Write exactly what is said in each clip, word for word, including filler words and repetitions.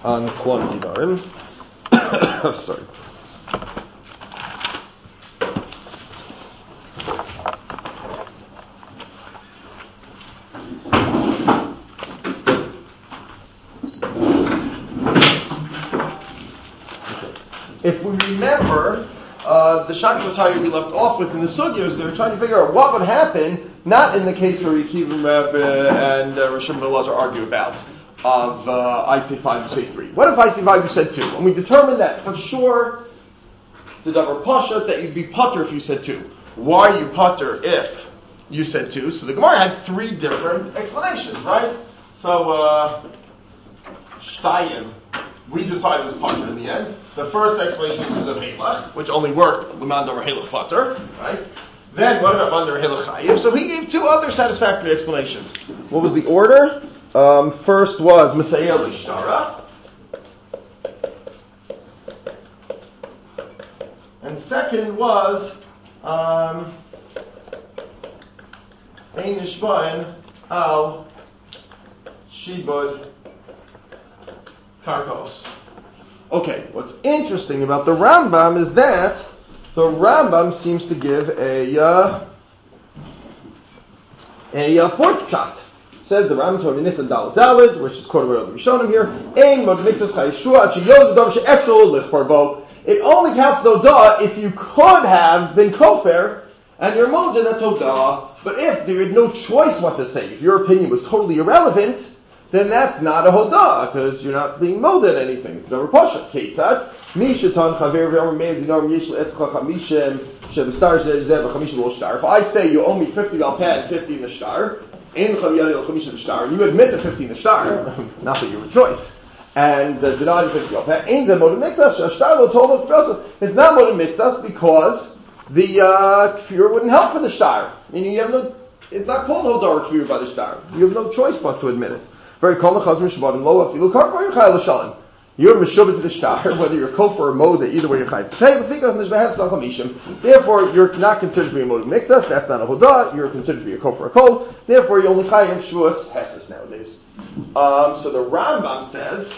on Slum Yidarim. Sorry. If we remember, uh, the Shakmataya we left off with in the Sugyos, they were trying to figure out what would happen, not in the case where Yekiv Rebbe and uh, Rishon Ben Elazar argue about, of uh, I say five, you say three. What if I say five, you said two? And we determined that for sure, it's a double pasha, that you'd be putter if you said two. Why are you putter if you said two? So the Gemara had three different explanations, right? So, uh, Shtayim, we decided was putter in the end. The first explanation is because of Halach, which only worked L'man Domer Halach putter, right? Then what about Mandar Halach Chayiv? So he gave two other satisfactory explanations. What was the order? Um, first was Mesayel Ishtara. And second was um, Ein Nishbain Al Shibud Karkos. Okay, what's interesting about the Rambam is that the Rambam seems to give a uh, a uh, fourth shot. Says the Rambam to Aminith and Daled Daled, which is quoted by the Rishonim here. Ein mod mitzvahs chayishua chiyod dom she'efshul lichparbo. It only counts as Hodah if you could have been kofar and you're molded, that's Hodah. But if there had no choice what to say, if your opinion was totally irrelevant, then that's not a Hodah, because you're not being molded anything. It's never Pasha. Ketzad, Mishatan Chaver V'Amar Meir Dinar Yesh Le'etzcha Chamishem Shebestar Zeh V'Chamishem Lo Shtar. If I say you owe me fifty al peh and fifty in the shtar, Ein Chaviyari Al Chamishem Shtar, and you admit the fifty in the shtar, not that you have a choice, and uh, deny the fifty al peh, Ein Zeh Modem Mitzvah Shtar Lo Tov Lo. It's not Modem Mitzvah because the uh, kfir wouldn't help for the shtar. Meaning you have no, it's not called Hodar kfir by the shtar. You have no choice but to admit it. Very common chazim shabbat lo afilu karpa you're chayil l'shalim. You're meshubah to the shtar, whether you're kofar or moda, either way you're chayil to pay. But think of mishbehas l'chamishim. Therefore, you're not considered to be a moda mixas. That's not a hodah. You're considered to be a kofar or kol. Therefore, you only chayil shvuas heses nowadays. Um, so the Rambam says.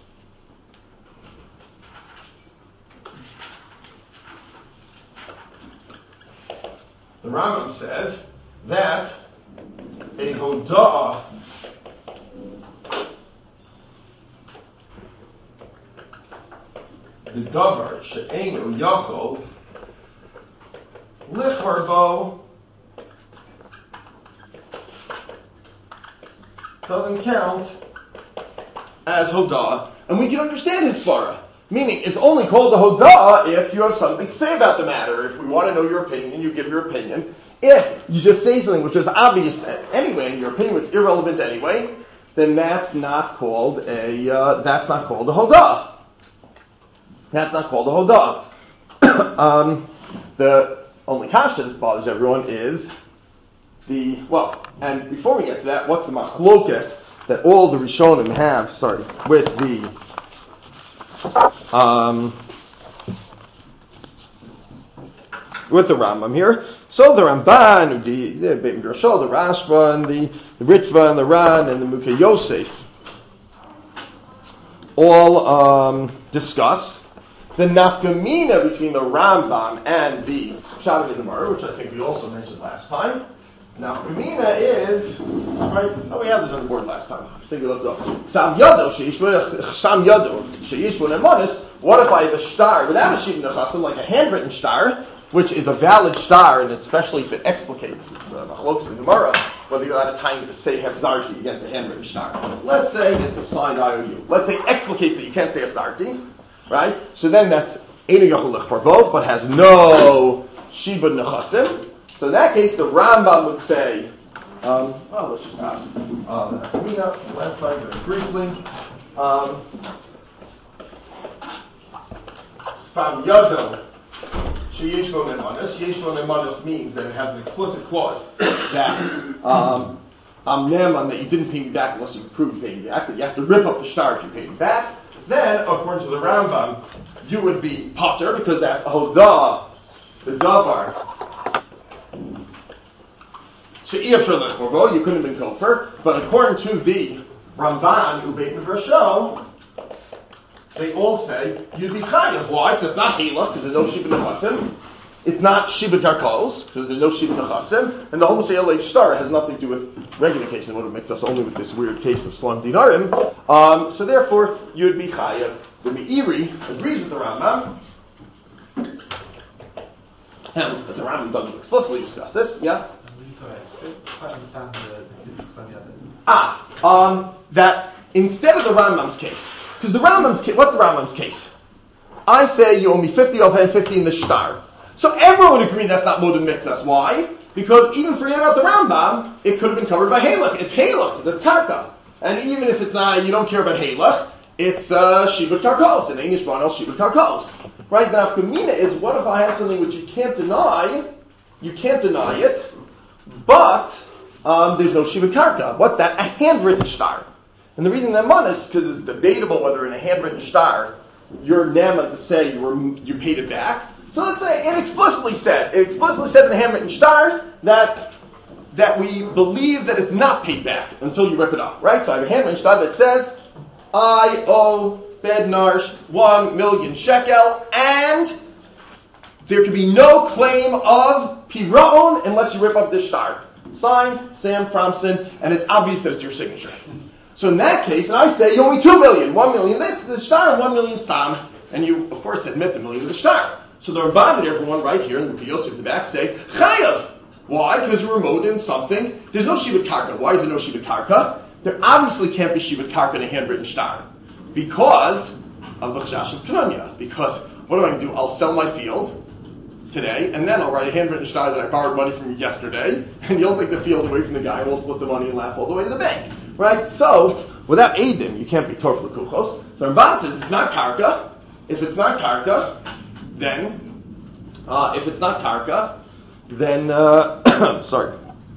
The Rambam says that a hodah the davar she'einu yachol licharbo doesn't count as hodah, and we can understand his svara. Meaning, it's only called a hodah if you have something to say about the matter. If we want to know your opinion, you give your opinion. If you just say something which is obvious anyway, and your opinion was irrelevant anyway, then that's not called a uh, that's not called a hodah. That's not called a hodah. um, the only kasha that bothers everyone is the, well, and before we get to that, what's the machlokas that all the Rishonim have, sorry, with the, um, with the Rambam here. So the Ramban, the, the Beit Midrashah, the Rashba, and the, the Ritva, and the Ran, and the Mukhe Yosef all um, discuss the nafkamina between the Rambam and the Shabbat Gemara, which I think we also mentioned last time. Nafkamina is, right? Oh, we had this on the board last time. I think we left off. Sam Yado, Sam Yado, Sheishbu Nemonis. What if I have a star without a Shibud Nechasim, like a handwritten star, which is a valid star, and especially if it explicates, it's a machlokes in Gemara, whether you're out of time to say Hefzarti against a handwritten star. Let's say it's a signed I O U. Let's say explicates that you can't say Hefzarti. Right? So then that's Einu Yachol Lichparbo, but has no Shibud Nechasim. So in that case, the Rambam would say, um, well, let's just ask. Um, last time, very briefly. Um, Sam Yado, Sheyesh Bo Nemanis. Sheyesh Bo Nemanis means that it has an explicit clause that um, I'm Neman, that you didn't pay me back unless you prove you paid me back, that you have to rip up the star if you pay me back. Then, according to the Rambam, you would be potter because that's a hodah, the davar. You couldn't have been kofar, but according to the Ramban Ubeit Midrasho, they all say you'd be chayav. Why? Because it's not halach, because there's no shiva nechasim. It's not shiva karkos, because there's no shiva nechasim. And the whole Masei Shtar has nothing to do with regular case. It would have mixed us only with this weird case of Slam Dinarim. Um, so therefore, you'd be chayav. The Meiri agrees with the Rambam. Um, but the Rambam doesn't explicitly discuss this. Yeah? Sorry, I still quite understand the, the physics on the other. Ah, um, that instead of the Rambam's case, because the Rambam's case, what's the Rambam's case? I say you owe me fifty, I'll pay fifty in the shtar. So everyone would agree that's not modem mitzvahs. Why? Because even forget about the Rambam, it could have been covered by halach. It's halach, because it's karka. And even if it's not, you don't care about halach, it's uh, shibud karkos. In English, one else shibud karkos. Right? The nafkamina is, what if I have something which you can't deny, you can't deny it, but um, there's no shiva karka. What's that? A handwritten shtar. And the reason that one is because it's debatable whether in a handwritten shtar you're nema to say you were you paid it back. So let's say it explicitly said it explicitly said in a handwritten shtar that that we believe that it's not paid back until you rip it up. Right? So I have a handwritten shtar that says I owe Bednarsh one million shekel, and there can be no claim of Piraon unless you rip up this shtar. Signed, Sam Fromson, and it's obvious that it's your signature. So in that case, and I say, you owe me two million, one million this, the shtar, and one million stam, and you, of course, admit the million of the shtar. So the Ramban and everyone right here, and the Yosef in the back say, Chayav! Why? Because you're remote in something. There's no Shivat Karka. Why is there no Shivat Karka? There obviously can't be Shivat Karka in a handwritten shtar. Because of the Chash of Kananya. Because what am I going to do? I'll sell my field today, and then I'll write a handwritten shtar that I borrowed money from you yesterday, and you'll take the field away from the guy, and we'll split the money and laugh all the way to the bank. Right? So, without Eidim, you can't be Torf L'Kuchos. So Ramban says it's not Karka. If it's not Karka, then, uh, if it's not Karka, then, uh, sorry,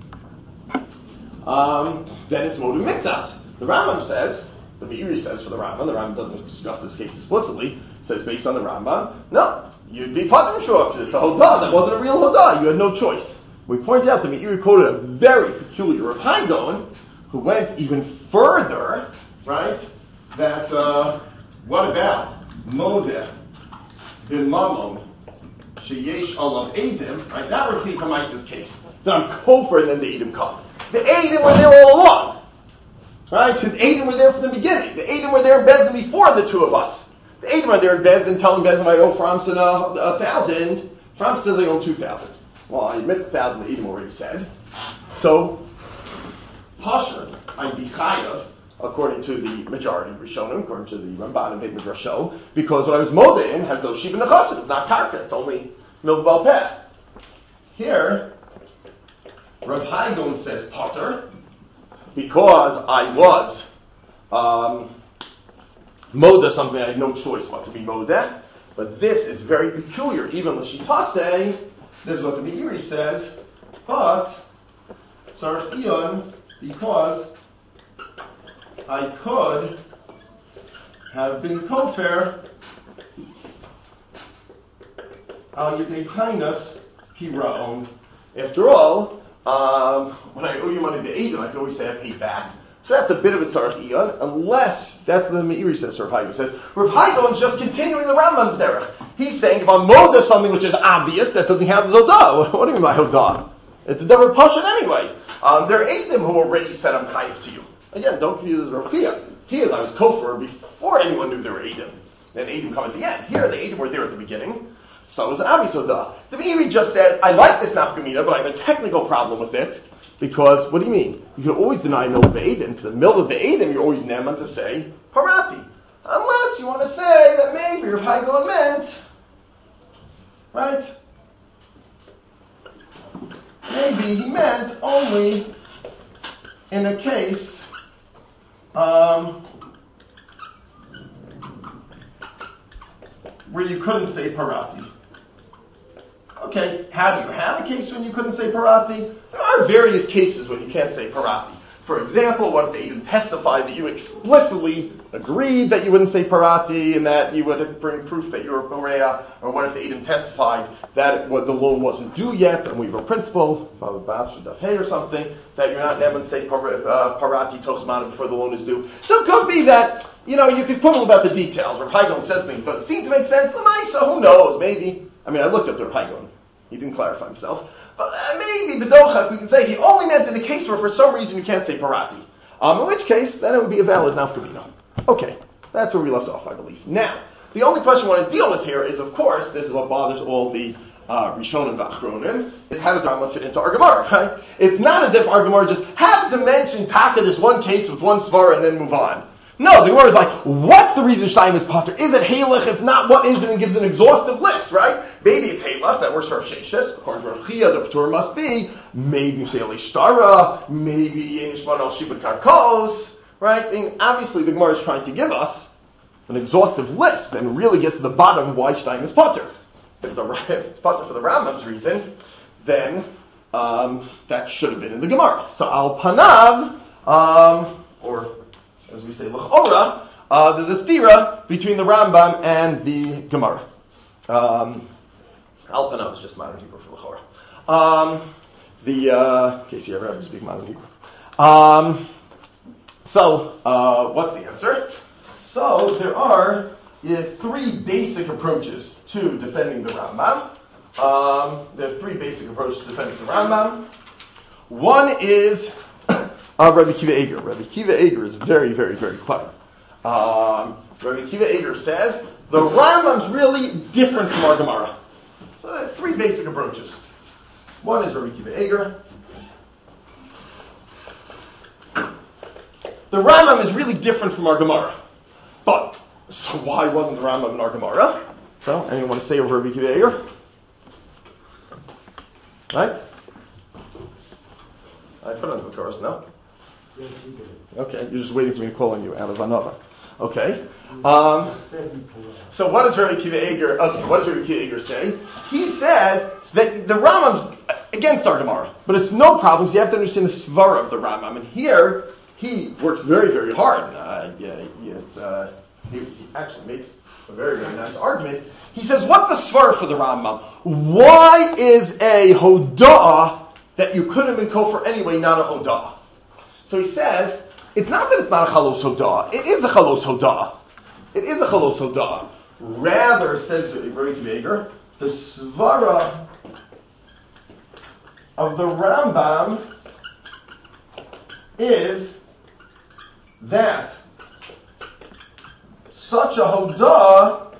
um, then it's Modem Mitzvahs. The Rambam says, the Meiri says for the Rambam, the Rambam doesn't discuss this case explicitly, says based on the Rambam, no, you'd be Pater Mishua, because it's a Hodah, that wasn't a real Hodah, you had no choice. We pointed out that Meiri quoted a very peculiar Rav Chaim Gaon, who went even further, right, that, uh, what about Modeh bin Mamon, Sheyesh Olav Eidim, right, that repeat Kamaisa's case, that I'm Kofar and then the Eidim come. The Eidim were there all along. Right? The Eidim were there from the beginning. The Eidim were there in Bezdin before the two of us. The Eidim are there in Bezdin telling Bezdin I owe Framson a, a thousand. Framson says I owe two thousand. Well, I admit the thousand the Eidim already said. So, Pasha, I'd be chayav, according to the majority of Rishonim, according to the Ramban and Beit Midrash, because what I was modeh in has no Shiva Nechasim. It's not Karka, it's only Milvah Peh. Here, Rav Chaim Gaon says Potter, because I was um, Modeh something I had no choice but to be Modeh. But this is very peculiar. Even L'Shitase, this is what the Meiri says, but Sarach Iyon, because I could have been Kofer Al Yidei Tainus Piraon. After all, Um, when I owe you money to Eidim, I can always say I paid back. So that's a bit of a tzarech iyun, unless that's the Meiri says. Rav Chaim says Rav Chaim is just continuing the Rambam's derech. He's saying if I'm modeh something which is obvious, that doesn't have zodah. What do you mean by hodah? It's a double passion anyway. Um, there are Eidim who already said I'm chayiv to you. Again, don't confuse this with Rav Chia. Chia is I was kofar before anyone knew there were Eidim. Then Eidim come at the end. Here the Eidim were there at the beginning. So it was an obvious hodah. The Meiri just said, I like this nafkamina, but I have a technical problem with it, because, what do you mean? You can always deny milvah be'edim. To the milvah be'edim, you're always neman to say parati. Unless you want to say that maybe Rav Chaim Gaon meant, right? Maybe he meant only in a case, um, where you couldn't say parati. Okay, how do you have a case when you couldn't say parati? There are various cases when you can't say parati. For example, what if they even testified that you explicitly agreed that you wouldn't say parati and that you would bring proof that you were borea? Or what if they even testified that it, what, the loan wasn't due yet and we have a principle, or something, that you're not never say par, uh, parati tosmana before the loan is due. So it could be that, you know, you could quibble about the details. Rav Haigon says things, but it seems to make sense. The Maisa, who knows, maybe. I mean, I looked up to Rav Haigon. He didn't clarify himself. But uh, maybe B'dochak, we can say he only meant in a case where for some reason you can't say parati. Um, in which case, then it would be a valid nafkamina. Okay, that's where we left off, I believe. Now, the only question we want to deal with here is, of course, this is what bothers all the uh, Rishonim V'achronim, is how does Rambam fit into our Gemara, right? It's not as if our Gemara just happened to mention Taka, this one case with one svara, and then move on. No, the Gemara is like, what's the reason Shtaim is potter? Is it Halach? If not, what is it? And gives an exhaustive list, right? Maybe it's Halach, that works for Sheshes. According to Rav Chia, the Patur must be. Maybe you say Lishtara. Maybe Yinishman al Shibud Karkos, right? And obviously, the Gemara is trying to give us an exhaustive list and really get to the bottom of why Shtaim is potter. If the if it's potter for the Rambam's reason, then um, that should have been in the Gemara. So Al Panav, um, or as we say, l'chora, uh, there's a stira between the Rambam and the Gemara. Um, Al Panav is just modern Hebrew for l'chora. Um, the, uh, in case you ever have to speak modern Hebrew. Um, so, uh, what's the answer? So, there are uh, three basic approaches to defending the Rambam. Um, there are three basic approaches to defending the Rambam. One is Uh, Rabbi Kiva Eger. Rabbi Kiva Eger is very, very, very clever. Um, Rabbi Kiva Eger says the Rambam's really different from our Gemara. So there are three basic approaches. One is Rabbi Kiva Eger. The Rambam is really different from our Gemara. But, so why wasn't the Rambam in our Gemara? So, anyone want to say over Rabbi Kiva Eger? Right? I put it on the chorus now. Yes, we did. Okay, you're just waiting for me to call on you out of another. Okay. Um, so what does Rabbi Kiva Eger, okay, what does Rabbi Kiva Eger say? He says that the Rambam's against our Gemara, but it's no problem, so you have to understand the svara of the Rambam. And here, he works very, very hard. Uh, yeah, it's, uh, he, he actually makes a very, very nice argument. He says, what's the svara for the Rambam? Why is a hoda'ah that you could have been kofar anyway not a hoda'ah? So he says, it's not that it's not a chalos hoda'ah. It is a chalos hoda'ah. It is a chalos hoda'ah. Rather, says Rabbi Kiva Eger, the svara of the Rambam is that such a hoda'ah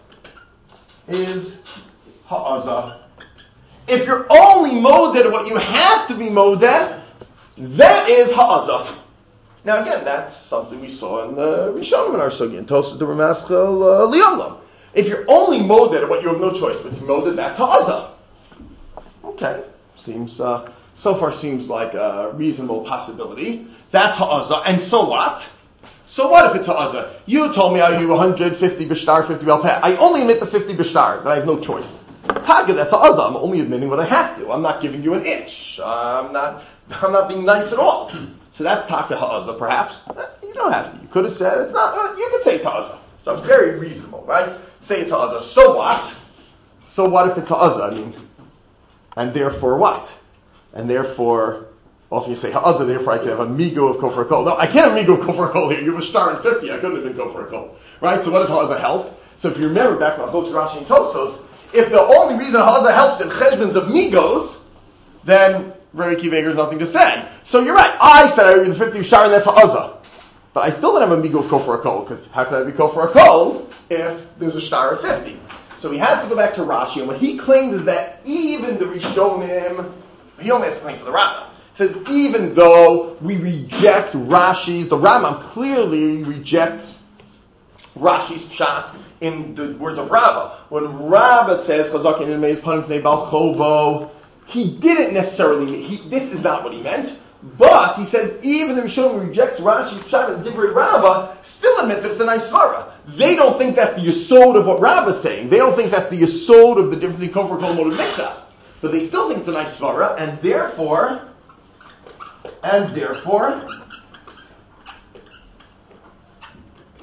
is ha'azah. If you're only moded what you have to be moded, that is ha'azah. Now again, that's something we saw in the Rishonim in our Sugi, in Tosas the Ramaschal Li'olam. If you're only moded what you have no choice but to be moded, that's ha'azah. Okay, seems uh, so far seems like a reasonable possibility. That's ha'azah, and so what? So what if it's ha'azah? You told me I you one hundred fifty b'shtar, fifty b'alpeh. I only admit the fifty b'shtar, that I have no choice. Taka, that's ha'azah. I'm only admitting what I have to. I'm not giving you an inch. I'm not. I'm not being nice at all. So that's taka ha'azah, perhaps. You don't have to. You could have said it's not. You could say it's ha'azah. So it's very reasonable, right? Say it's ha'azah. So what? So what if it's ha'azah? I mean, and therefore what? And therefore, often you say ha'azah, therefore I can have a migo of kofar kol. No, I can't have migo of kofar kol here. You have a star in fifty. I couldn't have been kofar kol. Right? So what does ha'azah help? So if you remember back to Chokes, Rashi, and Tosfos, if the only reason ha'azah helps in cheshbons of migos, then Rabbi Kiva Eger has nothing to say. So you're right. I said I would be the fifty shar, and that's ha'azah. But I still don't have a migo of kofar kol, because how can I be kofar kol if there's a shtar of fifty? So he has to go back to Rashi, and what he claimed is that even the Rishonim, he only has to claim for the Rambam. He says even though we reject Rashi's, the Rambam clearly rejects Rashi's pshat in the words of Rabbah. When Rabbah says Chazakin in Meis Panim Pnei Bal Chovo, he didn't necessarily mean, he, this is not what he meant, but he says even the Rishonim rejects Rashi's pshat as Divrei Rabbah, still admit that it's a nice svara. They don't think that's the yesod of what Rabbah is saying. They don't think that's the yesod of the difference between kofar kol and mitzvahs. But they still think it's a nice svara, and therefore, and therefore,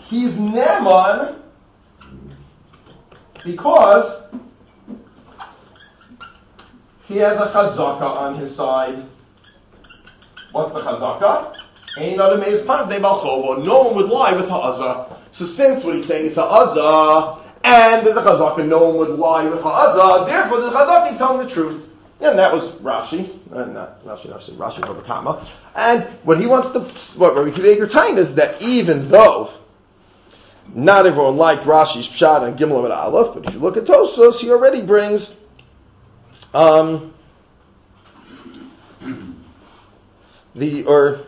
he's Neman because he has a chazaka on his side. What's the chazaka? Ein adam meis panav de bal chovo. No one would lie with ha'azah. So since what he's saying is ha'azah, and there's a chazaka, no one would lie with ha'azah, therefore the chazaka is telling the truth. And that was Rashi, uh, not Rashi, Rashi, Rashi Babakama. And what he wants to, what Rabbi Akiva Eiger telling is that even though not everyone liked Rashi's Pshat and Gimel and Aleph, but if you look at Tosfos, he already brings um, the, or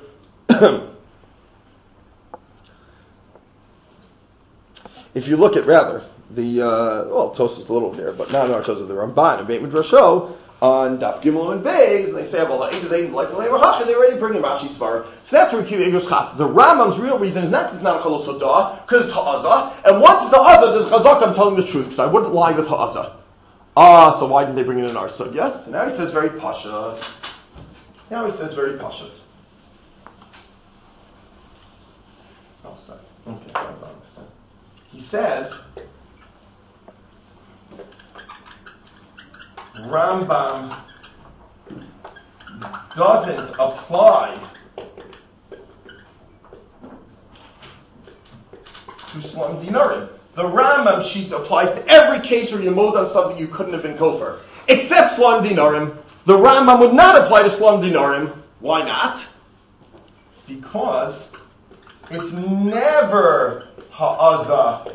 if you look at rather, the, uh, well, Tosfos a little there, but not in our Tosfos, the Ramban and Beit Midrasho, on Daf Gimel and Beis, and they say, well, they like the Leimar Hacha, they already bring in Rashi Svar. So that's where Akiva Eiger's Chat. The Rambam's real reason is not that it's not a Kolos Hodah, because it's Ha'azah, and once it's Ha'azah, there's Chazak, I'm telling the truth, because I wouldn't lie with Ha'azah. Ah, so why didn't they bring it in our Sug? Yes, and now he says very Pasha. Now he says very Pasha. Oh, sorry. Okay, that was on this. He says, Rambam doesn't apply to Slam Dinarim. The Rambam sheet applies to every case where you mowed on something you couldn't have been kofar. Except Slam Dinarim. The Rambam would not apply to Slam Dinarim. Why not? Because it's never ha'azah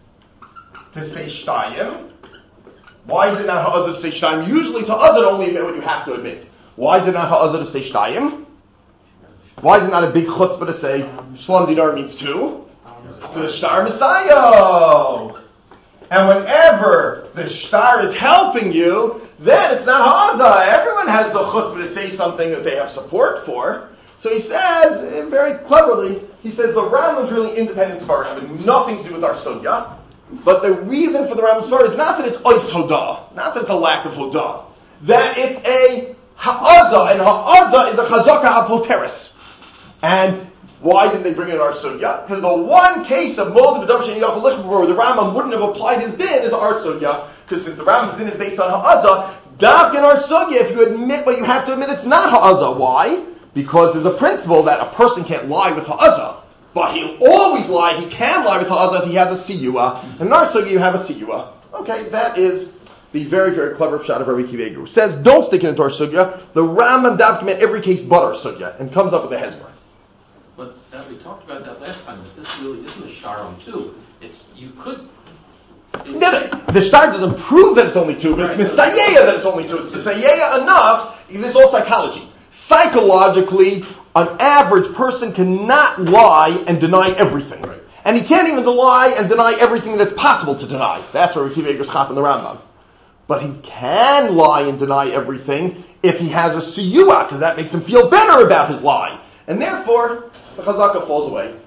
to say shtayim. Why is it not ha'azah to say shtayim? Usually ta'azah to only admit what you have to admit. Why is it not ha'azah to say shtayim? Why is it not a big chutzpah to say shlam dinar means two? The shtar Messiah. And whenever the shtar is helping you, then it's not ha'azah. Everyone has the chutzpah to say something that they have support for. So he says, very cleverly, he says the Rambam's really independent Svar, having nothing to do with our sugya. But the reason for the Rambam's Svar is not that it's ois hodah, not that it's a lack of hodah, that it's a ha'azah, and ha'azah is a chazaka ha'poteris. And why didn't they bring in our sugya? Because the one case of Moed B'Dav She'en Yachol Lichbor where the Rambam wouldn't have applied his din is our sugya, because since the Rambam's din is based on ha'azah, dafk in our sugya, if you admit what you have to admit, it's not ha'azah. Why? Because there's a principle that a person can't lie with ha'azah. But he'll always lie. He can lie with ha'azah if he has a siyua. And in our sugya, you have a siyua. Okay, that is the very, very clever shot of Rabbi Akiva Eiger, who says, don't stick it into our sugya. The Rambam document every case but our sugya, and comes up with a hezbollah. But uh, we talked about that last time. That this really isn't a shtar on two. It's you could. It, no, no, the shtar doesn't prove that it's only two, but right, it's misayeya that it's only two. It's misayeya enough. This is all psychology. Psychologically, an average person cannot lie and deny everything. Right. And he can't even lie and deny everything that's possible to deny. That's where Akiva Eiger's chap in the Rambam. But he can lie and deny everything if he has a siyua, because that makes him feel better about his lie. And therefore, the chazaka falls away.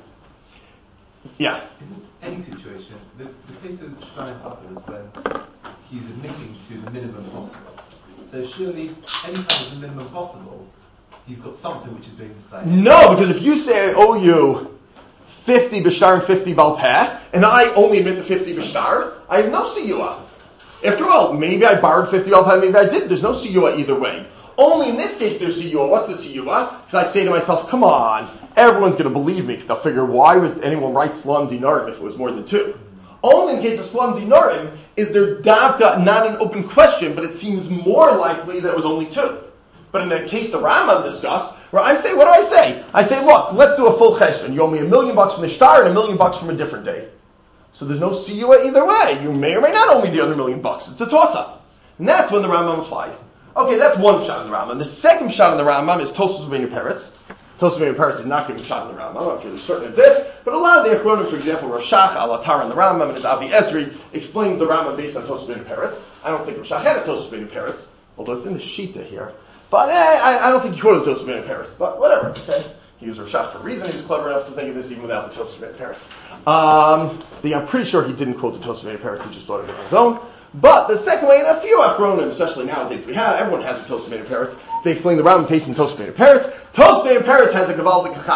Yeah? Isn't any situation, the, the case of Shnayim Pater is when he's admitting to the minimum possible. So surely, any time is the minimum possible, he's got something which is being decided. No, because if you say I owe you fifty b'shtar and fifty balpeh, and I only admit the fifty b'shtar, I have no siyua. After all, maybe I borrowed fifty balpeh, maybe I didn't. There's no siyua either way. Only in this case there's siyua. What's the siyua? Because I say to myself, come on, everyone's going to believe me, because they'll figure, why would anyone write Slam Dinarim if it was more than two? Only in case of Slam Dinarim is there davka not an open question, but it seems more likely that it was only two. But in the case the Rambam discussed, where I say, what do I say? I say, look, let's do a full cheshbon. You owe me a million bucks from the shtar and a million bucks from a different day. So there's no siyua either way. You may or may not owe me the other million bucks. It's a toss-up. And that's when the Rambam applied. Okay, that's one shot in the Rambam. The second shot in the Rambam is Tosfos Rabbeinu Peretz. Tosfos Rabbeinu Peretz is not giving a shot in the Rambam. I'm not really certain of this. But a lot of the Achronim, for example, Rashach al-Atar in the Rambam and his Avi Esri explains the Rambam based on Tosfos Rabbeinu Peretz. I don't think Rashach had a Tosfos Rabbeinu Peretz, although it's in the Shita here. But eh, I, I don't think he quoted Tosfos Rabbeinu Peretz. But whatever, okay? He was Rashach for a reason. He was clever enough to think of this even without the Tosfos Rabbeinu Peretz. Um, the, I'm pretty sure he didn't quote the Tosfos Rabbeinu Peretz. He just thought of it on his own. But the second way, and a few Achronim, especially nowadays, we have, everyone has a Tosfos Rabbeinu Peretz. They explain the Rambam case in Tosfos Rabbeinu Peretz. Tosfos Rabbeinu Peretz has a Gavaldik Chacham.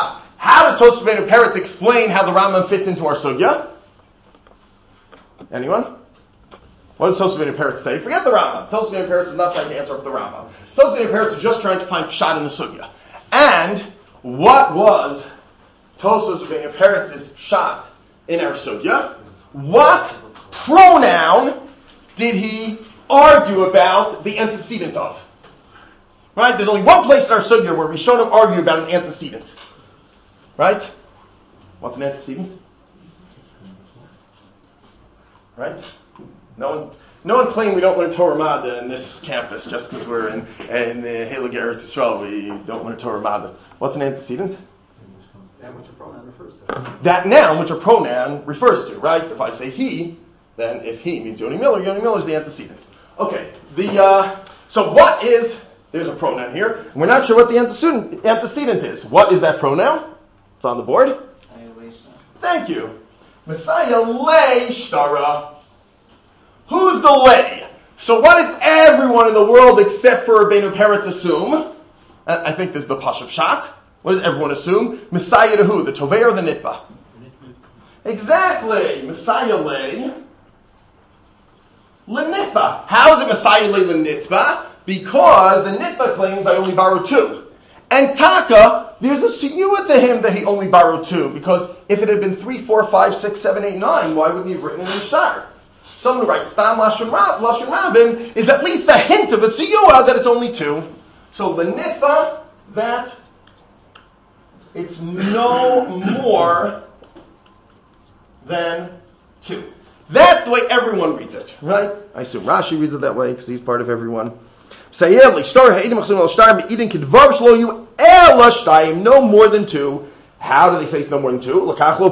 How does Tosfos Beinu Peretz explain how the Rambam fits into our sugya? Anyone? What does Tosfos Beinu Peretz say? Forget the Rambam. Tosfos Beinu Peretz is not trying to answer up the Rambam. Tosfos Beinu Peretz is just trying to find pshat in the sugya. And what was Tosfos Beinu Peretz's pshat in our sugya? What pronoun did he argue about the antecedent of? Right? There's only one place in our sugya where Rishonim argue about an antecedent. Right? What's an antecedent? Right? No one, no one claimed we don't learn Torah Mada in this campus just because we're in in the Heilig Eretz Yisrael. We don't learn Torah Mada. What's an antecedent? That which a pronoun refers to. That noun which a pronoun refers to. Right? If I say he, then if he means Yoni Miller, Yoni Miller is the antecedent. Okay. The uh, so what is? There's a pronoun here. We're not sure what the antecedent antecedent is. What is that pronoun? It's on the board. Thank you. Messiah lay shtara. Who's the lay? So what does everyone in the world except for Beinu Peretz assume? I think this is the Pashup Shat. What does everyone assume? Messiah to who? The Tovei or the Nitba? Exactly. Messiah lay Lenitba. How is it Messiah lay Lenitba? Because the Nitba claims I only borrow two. And Taka, there's a siyua to him that he only borrowed two, because if it had been three, four, five, six, seven, eight, nine, why wouldn't he have written it in the shtar? Someone who writes Stam Lashon Rabin is at least a hint of a siyua that it's only two. So the nitba, that it's no more than two. That's the way everyone reads it, right? I assume Rashi reads it that way because he's part of everyone. No more than two. How do they say it's no more than two?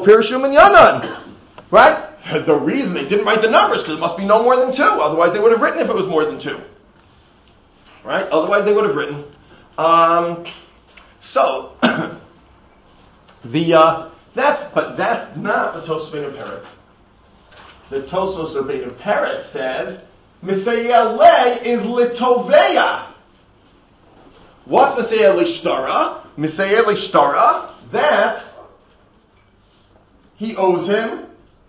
Right? The reason they didn't write the numbers because it must be no more than two. Otherwise, they would have written if it was more than two. Right? Otherwise, they would have written. Um, so the uh, that's but that's not the Tosfos Beinu Peretz. The Tosfos Beinu Peretz says Messiah le is litoveya. What's Messiah lishtara? Messiah lishtara, that he owes him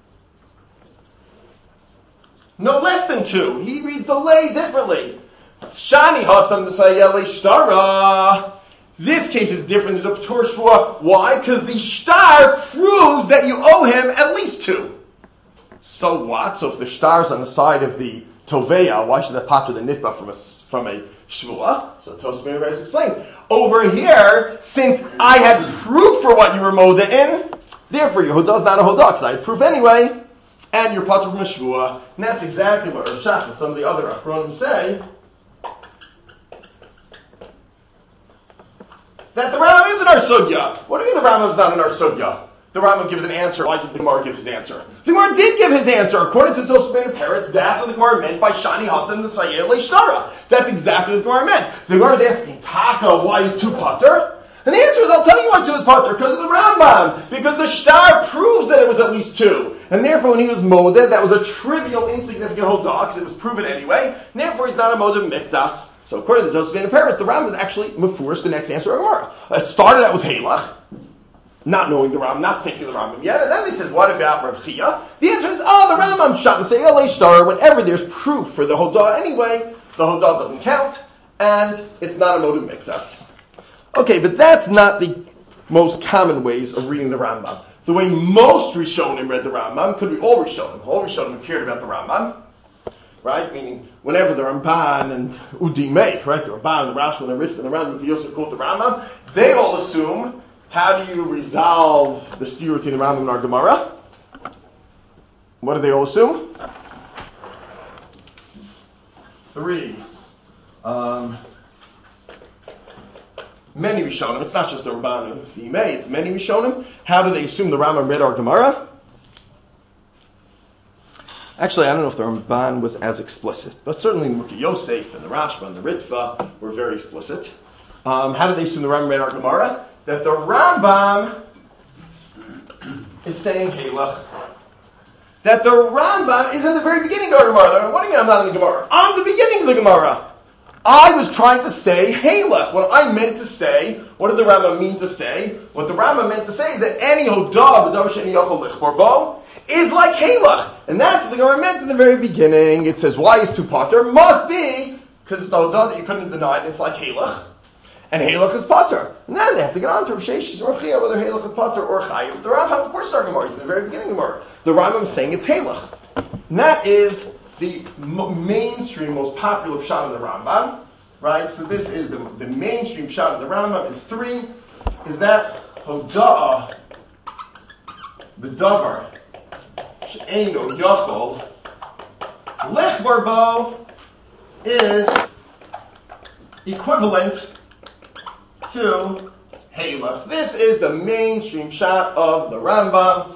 no less than two. He reads the lay differently. Shani hasam Messiah lishtara. This case is different. There's a P'tur Shvua. Why? Because the shtar proves that you owe him at least two. So what? So if the shtar's on the side of the Toveya, why should that pater the nitba from a, from a shvua? So Tosfos Beinu Peretz explains. Over here, since I had proof for what you were moda in, therefore your hodah is not a hodah, because I had proof anyway, and you're pater from a shvua. And that's exactly what Rav Shach and some of the other Achronim say, that the Rambam is in our sugya. What do you mean the Rambam is not in our sugya? The Rambam gives an answer. Why did the Gemara give his answer? The Gemara did give his answer. According to Tosfos Beinu Peretz, that's what the Gemara meant by Shani Hasan Messiah Leishtara. That's exactly what the Gemara meant. The Gemara is asking Taka, why is two pater? And the answer is, I'll tell you why two is pater, because of the Rambam. Because the shtar proves that it was at least two. And therefore, when he was moded, that was a trivial, insignificant hodah, because it was proven anyway. And therefore, he's not a moded mitzas. So according to Tosfos Beinu Peretz, the Rambam is actually mefurish the next answer of Gemara. It started out with Halach, not knowing the Rambam, not thinking the Rambam yet, and then he says, what about Rav Chia? The answer is, oh, the Rambam shot and say, L A star, whenever there's proof for the hodah anyway, the hodah doesn't count, and it's not a modem mixas. Okay, but that's not the most common ways of reading the Rambam. The way most Rishonim read the Rambam, could be all Rishonim, all Rishonim cared about the Rambam, right? Meaning, whenever the Ramban and Udi make, right, the Ramban, the Rashba, the Rishba, and the Rambam, the Yosef quote the Rambam, they all assume, how do you resolve the steer between the Rambam and our Gemara? What do they all assume? Three. Um, many Rishonim. It's not just the Ramban and the Imei, it's many Rishonim. How do they assume the Rambam read our Gemara? Actually, I don't know if the Ramban was as explicit, but certainly Mukhi Yosef and the Rashba and the Ritva were very explicit. Um, how do they assume the Rambam read our Gemara? That the Rambam is saying Halach. That the Rambam is in the very beginning of the Gemara. What do you mean I'm not in the Gemara? I'm the beginning of the Gemara. I was trying to say Halach. What I meant to say, what did the Rambam mean to say? What the Rambam meant to say is that any Hodah b'davar she'eni yochel lichpor bo is like Halach. And that's what the Gemara meant in the very beginning. It says, why is two potter? Must be, because it's the Hodah that you couldn't deny it, and it's like Halach. And Halach is potter. And then they have to get on to Rav Sheshes or Chia, whether Halach is potter or Chayiv. The Rambam, of course, our Gemara is in the very beginning of Gemara. The Rambam is saying it's Halach. And that is the m- mainstream, most popular pshat of the Rambam, right? So this is the, the mainstream pshat of the Rambam is three, is that Hoda'ah, the davar, she'eino yachol, lichbar bo, is equivalent to Halach. This is the mainstream pshat of the Rambam.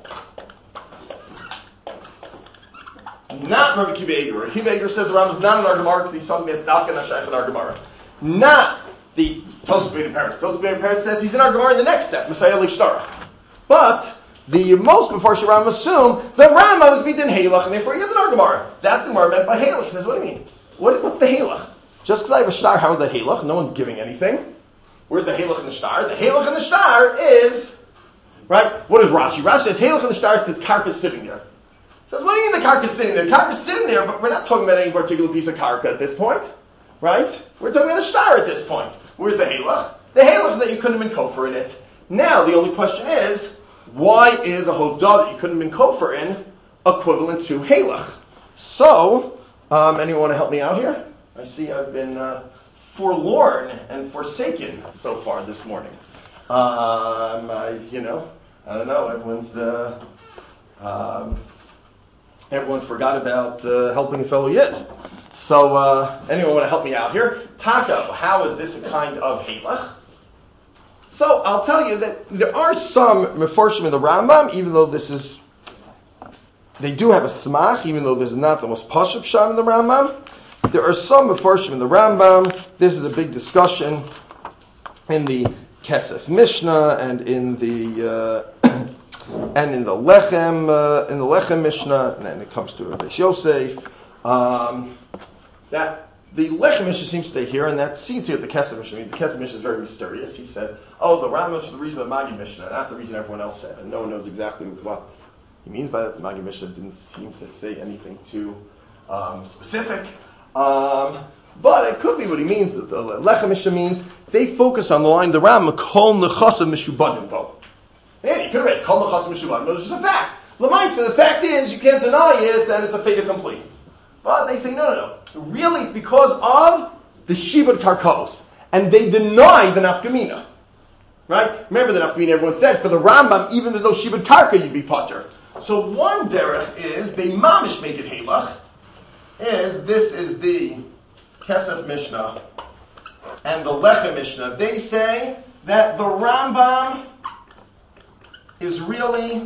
Not Rabbi Akiva Eiger. Akiva Eiger says the Rambam is not an our Gemara because he's something that's not going to shaykh in our Gemara. Not the Tosfos B'nai Peretz. Tosfos B'nai Peretz says he's in our Gemara in the next step, Messiah Lishtara. But the most before Rambam assume the Rambam is beaten Halach and therefore he is in our Gemara. That's the Gemara meant by Halach. He says, what do you mean? What, what's the Halach? Just because I have a shtar, how is the Halach? No one's giving anything. Where's the Halach and the shtar? The Halach and the shtar is, right? What is Rashi? Rashi says Halach and the shtar is because karka is sitting there. Says, what do you mean the karka is sitting there? The karka is sitting there, but we're not talking about any particular piece of karka at this point, right? We're talking about a shtar at this point. Where's the halach? The halach is that you couldn't have been kofar in it. Now, the only question is, why is a hodah that you couldn't have been kofar in equivalent to halach? So, um, anyone want to help me out here? I see I've been uh, forlorn and forsaken so far this morning. Um, I, you know, I don't know, everyone's... Uh, um, Everyone forgot about uh, helping a fellow yid. So, uh, anyone want to help me out here? Taka, how is this a kind of halach? So, I'll tell you that there are some mefarshim in the Rambam, even though this is, they do have a smach, even though this is not the most pashut pshat in the Rambam. There are some mefarshim in the Rambam. This is a big discussion in the Kesef Mishnah and in the... Uh, and in the Lechem, uh, in the Lechem Mishnah, and then it comes to Rabbi Yosef, um, that the Lechem Mishnah seems to stay here, and that seems to be what the Kesef Mishnah means. The Kesef Mishnah is very mysterious. He says, oh, the Rambam is the reason of the Magi Mishnah, not the reason everyone else said, and no one knows exactly what he means by that. The Magi Mishnah didn't seem to say anything too um, specific, um, but it could be what he means. The Lechem Mishnah means they focus on the line, the Rambam, Kol Nechasav Mishubadim Bo. Yeah, you could have read Kol Nechasim Mishubadim. It was just a fact. L'maisa, the fact is you can't deny it, and it's a fait accompli. But they say no, no, no. Really, it's because of the Shibud Karkos, and they deny the Nafkamina. Right? Remember the Nafkamina? Everyone said for the Rambam, even though Shibud Karka, you'd be potter. So one derech is they mamish make it halach. Is this is the Kesef Mishnah and the Lechem Mishnah? They say that the Rambam is really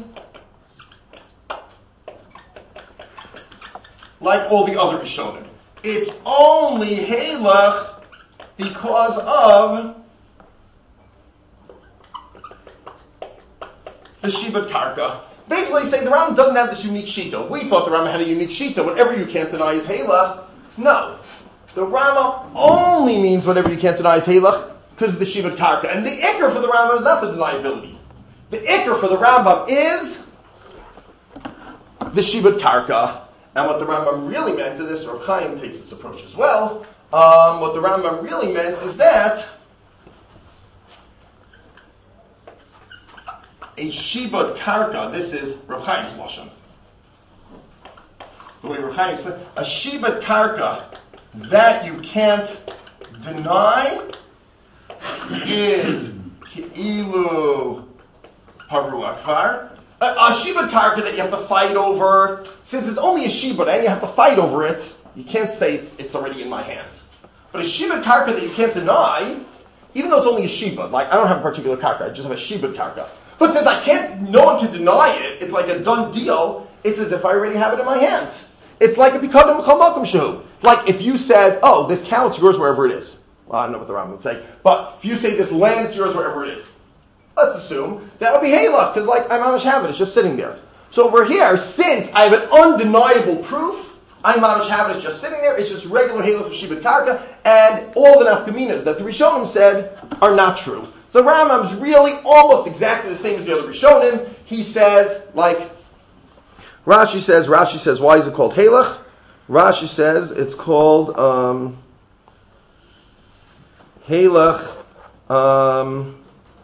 like all the other Rishonim. It's only halach because of the Shibud Karka. Basically, say the Rambam doesn't have this unique shita. We thought the Rambam had a unique shita. Whatever you can't deny is halach. No, the Rambam only means whatever you can't deny is halach because of the Shibud Karka. And the ikar for the Rambam is not the deniability. The ikar for the Rambam is the Shibud Karka. And what the Rambam really meant, and this Rav Chaim takes this approach as well, um, what the Rambam really meant is that a Shibud Karka, this is Rav Chaim's lashon. The way Rav Chaim said, a Shibud Karka that you can't deny is Ki'ilu Haru Akvar. A, a Shibud Karka that you have to fight over, since it's only a Shibud and you have to fight over it, you can't say it's, it's already in my hands. But a Shibud Karka that you can't deny, even though it's only a Shibud, like I don't have a particular Karka, I just have a Shibud Karka. But since I can't, no one can deny it, it's like a done deal, it's as if I already have it in my hands. It's like a Pikadim Kol Makom Shehu. Like if you said, oh, this cow, it's yours wherever it is. Well, I don't know what the Rambam would say, but if you say this land, it's yours wherever it is. Let's assume that would be halach, because like I'm amish have it, it's just sitting there. So over here, since I have an undeniable proof, I mamish have it, it's just sitting there, it's just regular Halach Shibud Karka, and all the nafkaminas that the Rishonim said are not true. The Rambam's really almost exactly the same as the other Rishonim. He says, like, Rashi says, Rashi says, why is it called Halach? Rashi says it's called um, Halach um,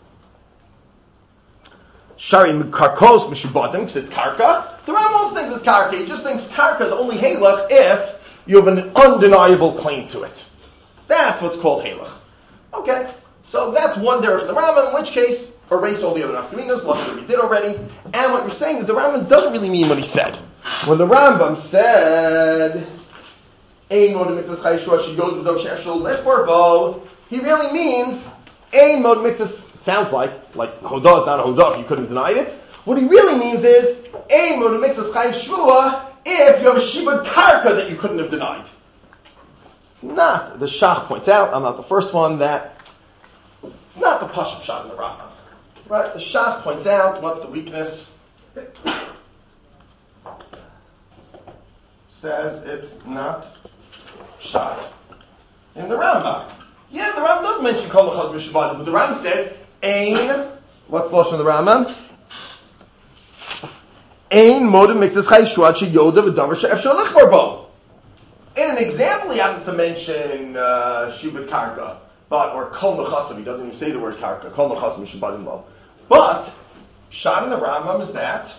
Shari Karkos Mishubadim, because it's Karka. The Rambam also thinks it's Karka. He just thinks Karka is only Halach if you have an undeniable claim to it. That's what's called Halach. Okay, so that's one derech of the Rambam, in which case, erase all the other nafkaminos, like we did already. And what you're saying is the Rambam doesn't really mean what he said. When the Rambam said, Ein mod mitzvahs chayshua sheyod v'dov she'efshel lechbar bo, he really means, Ein mod mitzvahs, sounds like, like Hodah is not a Hodah if you couldn't deny it. What he really means is, Ein mod mitzvahs chayshua, if you have a shibud karka that you couldn't have denied. It's not, the Shach points out, I'm not the first one, that it's not the Pashup Shach in the Rambam. Right? The Shach points out, what's the weakness? Says it's not shot in the Rambam. Yeah, the Rambam does mention Kol Mechaz Mishubadim, but the Rambam says, Ein, what's the Lashon of the Rambam? Ein Modim Mikzas Chayshua Chi Yoda V'Davar She'efshar Lichbar Bo. In an example, he happens to mention uh, Shibud Karka, but, or Kol Mechasim, he doesn't even say the word Karka, Kol Mechasim Mishubadim Bo. But, shot in the Rambam is that,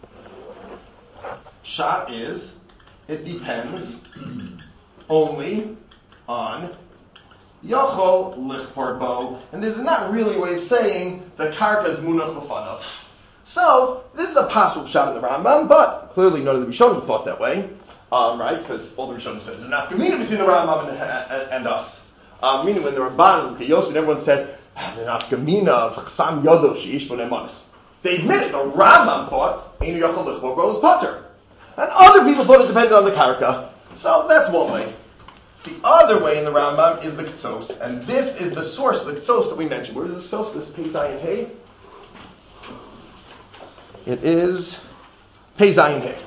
shot is, it depends only on Yachol Lichpar Bo. And this is not really a way of saying the Karka is Munach L'fanav. So, this is a possible shot in the Rambam, but clearly none of the Rishonim thought that way. Um, right? Because all the Rishonim said there's an nafkamina between the Rambam and, and, and us. Um, meaning when the Ramban and Kiyos and everyone says, ah, the nafkamina of Chasam Yodo Sheish V'Nemanis. They admit it. The Rambam thought Einu Yachol Lichpar Bo is Potter. And other people thought it depended on the karka. So that's one way. The other way in the Rambam is the Ketsos. And this is the source of the Ketsos that we mentioned. Where is the source of this Pei Zayin Hey? It is Pei Zayin Hey.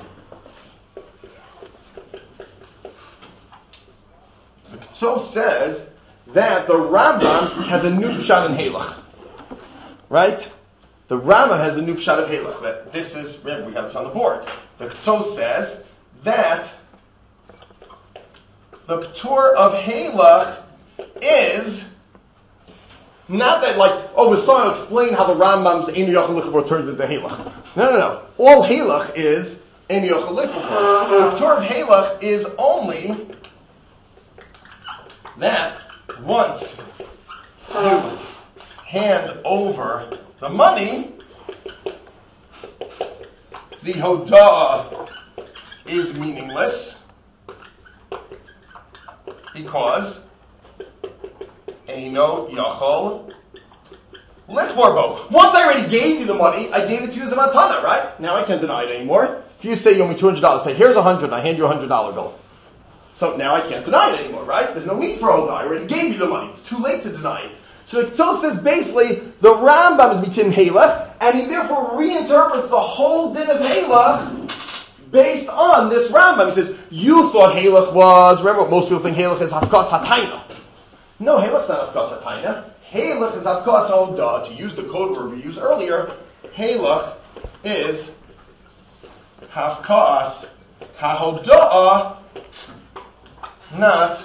The Ketsos says that the Rambam has a new pshat in Halach. Right? The Rambam has a new pshat of Halach. That this is, remember, we have this on the board. The Ketsos says that the Ptur of Halach is not that like, oh, we're trying to explain how the Rambam's Einu Yachol Lichbar turns into Halach. No, no, no. All Halach is Einu Yachol Lichbar. The Ptur of Halach is only that once you hand over the money, the Hodah is meaningless because Eino Yachol Lichbar Bo. Once I already gave you the money, I gave it to you as a matana, right? Now I can't deny it anymore. If you say you owe me two hundred dollars, say here's a hundred, I hand you a hundred dollar bill. So now I can't deny it anymore, right? There's no need for Hodah. I already gave you the money. It's too late to deny it. So the Ketsos says basically the Rambam is mitin Halach, and he therefore reinterprets the whole din of Halach based on this Rambam. He says, you thought Halach was, remember what most people think Halach is Hafkas HaTaina. No, Halach's not Hafkas HaTaina. Halach is Hafkas HaHodah. To use the code word we used earlier, Halach is Hafkas HaHodah, not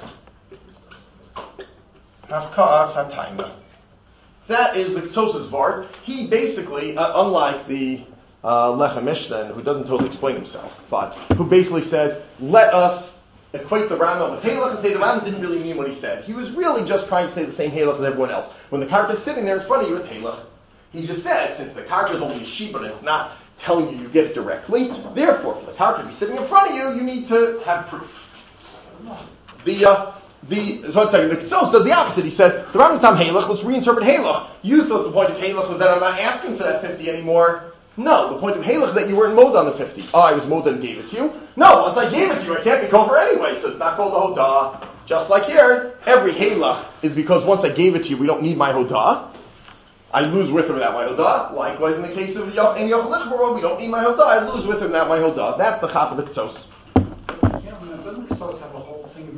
Hafkas HaTaina. That is the Ketsos' Vart. He basically, uh, unlike the uh, Lechem Mishnah, who doesn't totally explain himself, but who basically says, let us equate the Rambam with Halach and say the Rambam didn't really mean what he said. He was really just trying to say the same Halach as everyone else. When the karka is sitting there in front of you, it's Halach. He just says, since the karka is only a sheep, but it's not telling you you get it directly, therefore, for the karka to be sitting in front of you, you need to have proof. The, uh, The, so one second, the Ketsos does the opposite. He says, the Rambam Tam Halach, let's reinterpret Halach. You thought the point of Halach was that I'm not asking for that fifty anymore. No, the point of Halach is that you weren't mowed on the fifty. Oh, I was mowed and gave it to you. No, once I gave it to you, I can't be kosher anyway, so it's not called a Hodah. Just like here, every Halach is because once I gave it to you, we don't need my Hodah. I lose with or without my Hodah. Likewise, in the case of Ein Yachol Lichbar, we don't need my Hodah. I lose with or without my Hodah. That's the Chaf of the Ketsos. Yeah,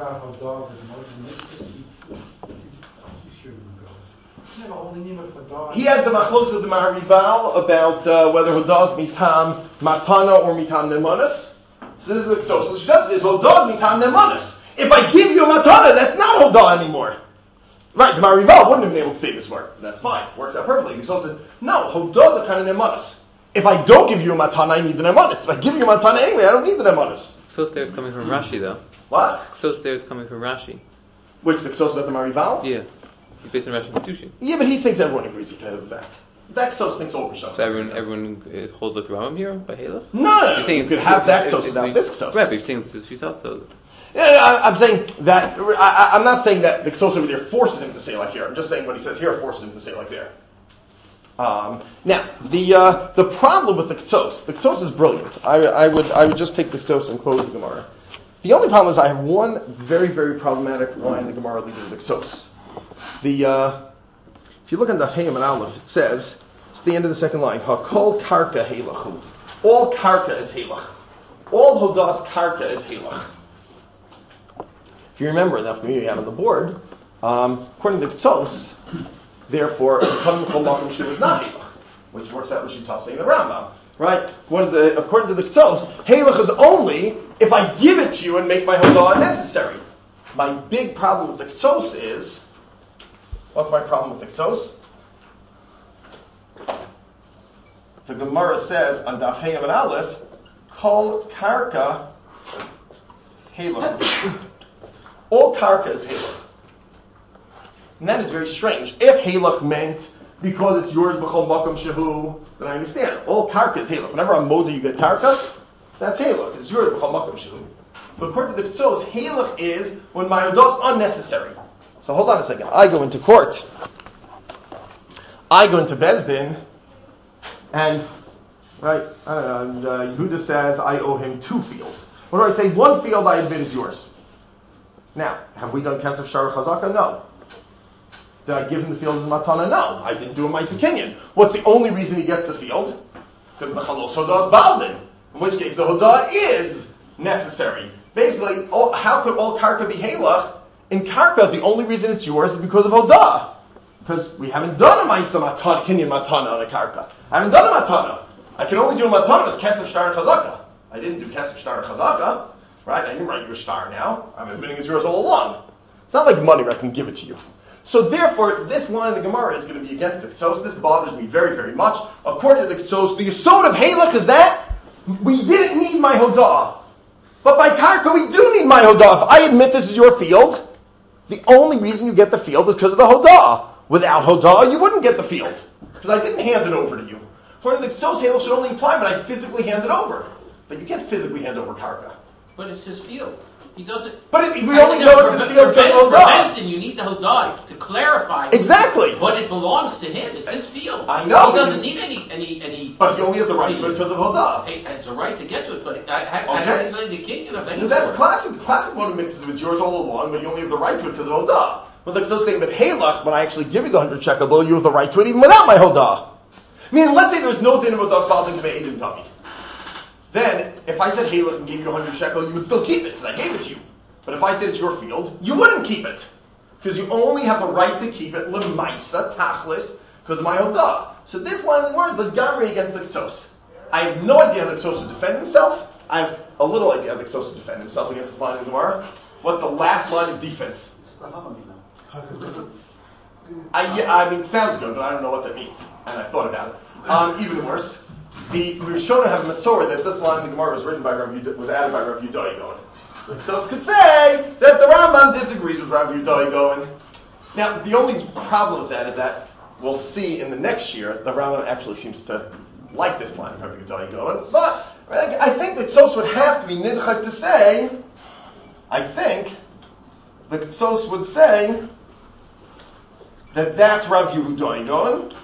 about how dog is more than this, he shouldn't go. Yeah, but only name of dog. He had the machlokes of the Maharival about uh, whether Hodah's mitam matana or mitam nemanis. So this is a so, so she does is Hodah mitam nemanis. If I give you a matana, that's not Hodah anymore. Right, the Maharival wouldn't have been able to say this word. That's fine. Works out perfectly. Because so says, no, Hodah's a kind of nemanis. If I don't give you a matana, I need the nemanis. If I give you a matana anyway, I don't need the nemanis. Ksos there is coming from Rashi, though. What? Ksos there is coming from Rashi. Which, the Ksos of the Maharival? Yeah. He's based on Rashi Kedushin. Yeah, but he thinks everyone agrees with that. That Ksos thinks all Rishon. So everyone everyone uh, holds like the Rambam here, by Halach? No, no, no. You're saying You could it's- have that it's- Ksos it's- without it's- this Ksos. Right, but you're saying it's she's also... Yeah, I, I'm saying that, I, I- I'm not saying that the Ksos over there forces him to say like here. I'm just saying what he says here forces him to say like there. Um, now, the uh, the problem with the Ksos, the Ksos is brilliant. I, I would I would just take the Ksos and close the Gemara. The only problem is I have one very, very problematic line in the Gemara leading to the Ksos. The, uh, if you look on Daf Hayim and Aleph, it says, it's the end of the second line, Hakol Karka Helachu. All Karka is Helach. All Hodah's Karka is Helach. If you remember in the community you have on the board, um, according to the Ksos, therefore, Kavim Kol Makom Shu is not Helach, which works out with Shittas saying the Rambam. Right? One of the, according to the Ksos, Halach is only if I give it to you and make my Hodah necessary. My big problem with the Ksos is, what's my problem with the Ksos? The Gemara says on Daf Hayim and Aleph, Kol Karka Halach. All Karka is Halach. And that is very strange. If Halach meant because it's yours b'chol makom shehu, then I understand. All karka is halach. Whenever I'm moda, you get karka. That's halach. It's yours b'chol makom shehu. But according to the Ksos, halach is when my hodah is unnecessary. So hold on a second. I go into court. I go into Bezdin, and right, I don't know. And uh, Yehuda says I owe him two fields. What do I say? One field I admit is yours. Now, have we done kesef shara chazaka? No. Did I give him the field of matana? No, I didn't do a Ma'aseh Kinyan. What's the only reason he gets the field? Because the chalos hodah is baldin. In which case, the hodah is necessary. Basically, all, how could all karka be halach? In karka, the only reason it's yours is because of hodah. Because we haven't done a Ma'aseh matana, Kinyan matana on a karka. I haven't done a matana. I can only do a matana with kesef shtar and chazaka. I didn't do kesef shtar and chazaka, right? I didn't write your shtar now. I'm admitting it's yours all along. It's not like money where I can give it to you. So therefore, this line of the Gemara is going to be against the Ksos. This bothers me very, very much. According to the Ksos, the Yesod of Halach is that we didn't need my Hodah. But by Karka, we do need my Hodah. If I admit this is your field, the only reason you get the field is because of the Hodah. Without Hodah, you wouldn't get the field. Because I didn't hand it over to you. According to the Ksos, Halach should only imply, but I physically hand it over. But you can't physically hand over Karka. But it's his field. He doesn't. But it, we only know it's his field because of For Hodah. Bezdin, you need the Hodah to clarify. Exactly. But it belongs to him. It's his field. I know. He doesn't need any any any. But he only has the right to it because of Hodah. He has the right to get to it, but I, I, I Okay. haven't signed the king of any. Because that's sort. classic. Classic motive mixes. It's yours all along, but you only have the right to it because of Hodah. But like those saying that Halach, when I actually give you the hundred shekel bill, you have the right to it even without my Hodah. I mean, let's say there's no din of Hodah spalding to me, Eidim Tami. Then, if I said Halach and gave you a hundred shekel, you would still keep it because I gave it to you. But if I said it's your field, you wouldn't keep it. Because you only have the right to keep it lemaisa, tachlis, because of my Hodah. So this line of the word is the Gamri against the Ksos. I have no idea how the Ksos would defend himself. I have a little idea how the Ksos would defend himself against this line of the Gemara. What's the last line of defense? It's the Hamami now. I, yeah, I mean, sounds good, but I don't know what that means. And I thought about it. Um, even worse, the Rishonim have a Masorah that this line of the Gemara was written by Rav Yud- was added by Rav Yudai Goen. The Ksos could say that the Rambam disagrees with Rav Yudai Goen. Now, the only problem with that is that we'll see in the next year the Rambam actually seems to like this line of Rav Yudai Goen. But I think the Ksos would have to be nidchak to say, I think the Ksos would say that that's Rav Yudai Goen.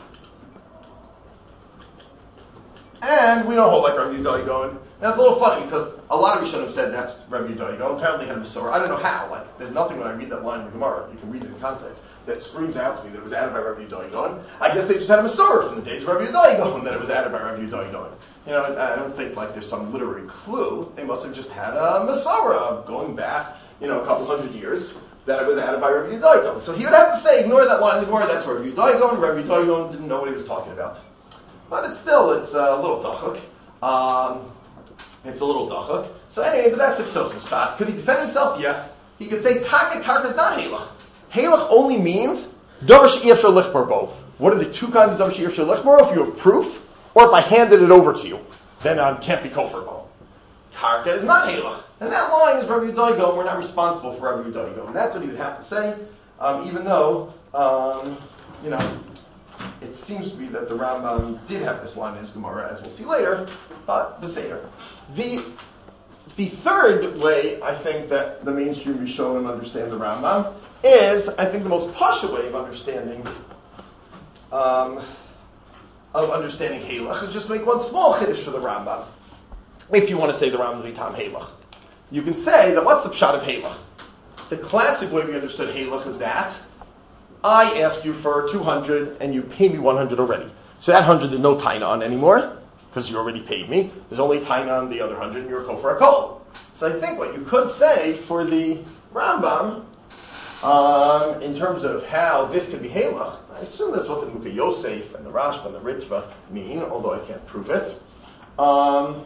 And we don't hold like Rav Yudai Goen. That's a little funny because a lot of Rishonim said that's Rav Yudai Goen. Apparently he had a Masorah. I don't know how. Like, there's nothing when I read that line in the Gemara, you can read it in context, that screams out to me that it was added by Rav Yudai Goen. I guess they just had a Masorah from the days of Rav Yudai Goen that it was added by Rav Yudai Goen. You know, I don't think like there's some literary clue. They must have just had a Masorah going back you know, a couple hundred years, that it was added by Rabbi Yudaigon. So he would have to say, ignore that line in the Gemara, that's Rabbi Yudaigon, Rabbi Yudaigon didn't know what he was talking about. But it's still, it's uh, a little dachuk. Um, it's a little dachuk. So anyway, but that's the Ksosis shot. Could he defend himself? Yes. He could say, Taka Karka is not Halach. Halach only means, Davar she'ef shel lichbar bo. What are the two kinds of Davar she'ef shel lichbar bo? If you have proof, or if I handed it over to you, then I can't be kofar bo. Karka is not Halach. And that line is Rabbi Yudaigon, we're not responsible for Rabbi Yudaigon. And that's what he would have to say, um, even though, um, you know, it seems to be that the Rambam did have this line in his Gemara, as we'll see later, but Beseder. The, the third way, I think, that the mainstream Rishonim understand the Rambam is, I think, the most pasha way of understanding um, of understanding Halach is just make one small chiddush for the Rambam. If you want to say the Rambam Vitam Halach. You can say that what's the pshat of Halach? The classic way we understood Halach is that I ask you for two hundred and you pay me one hundred already. So that one hundred there's no taina on anymore because you already paid me. There's only taina on the other one hundred and you're a kofar kol. So I think what you could say for the Rambam um, in terms of how this could be Halach, I assume that's what the Mukha Yosef and the Rashba and the Ritva mean, although I can't prove it. Um,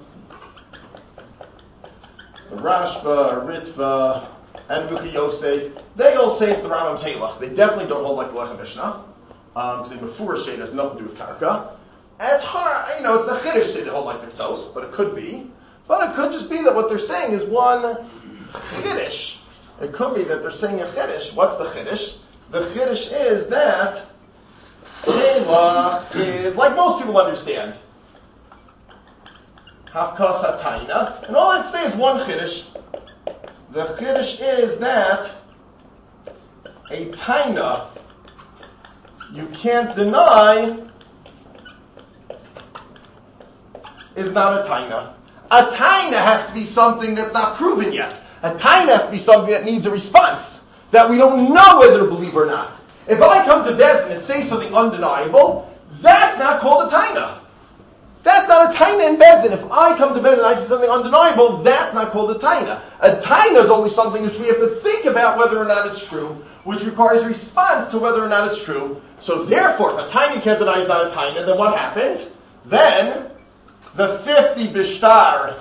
the Rashba, Ritva, and Mukha Yosef, they all say the Rambam's Halach. They definitely don't hold like the Lechem Mishnah. Um, the Mefurish say has nothing to do with Karka. And it's hard, you know, it's a Chiddush say they hold like the Tzos, but it could be. But it could just be that what they're saying is one Chiddush. It could be that they're saying a Chiddush. What's the Chiddush? The Chiddush is that Halach is, like most people understand, Hafkas HaTaina. And all I say is one Chiddush. The Chiddush is that a Taina you can't deny is not a Taina. A Taina has to be something that's not proven yet. A Taina has to be something that needs a response, that we don't know whether to believe or not. If I come to Bezdin and say something undeniable, that's not called a Taina. That's not a Taina in Bezdin. If I come to Bezdin and I say something undeniable, that's not called a Taina. A Taina is only something which we have to think about whether or not it's true, which requires a response to whether or not it's true. So therefore, if a Taina you can't deny is not a Taina, then what happens? Then, the fifty Bishtar,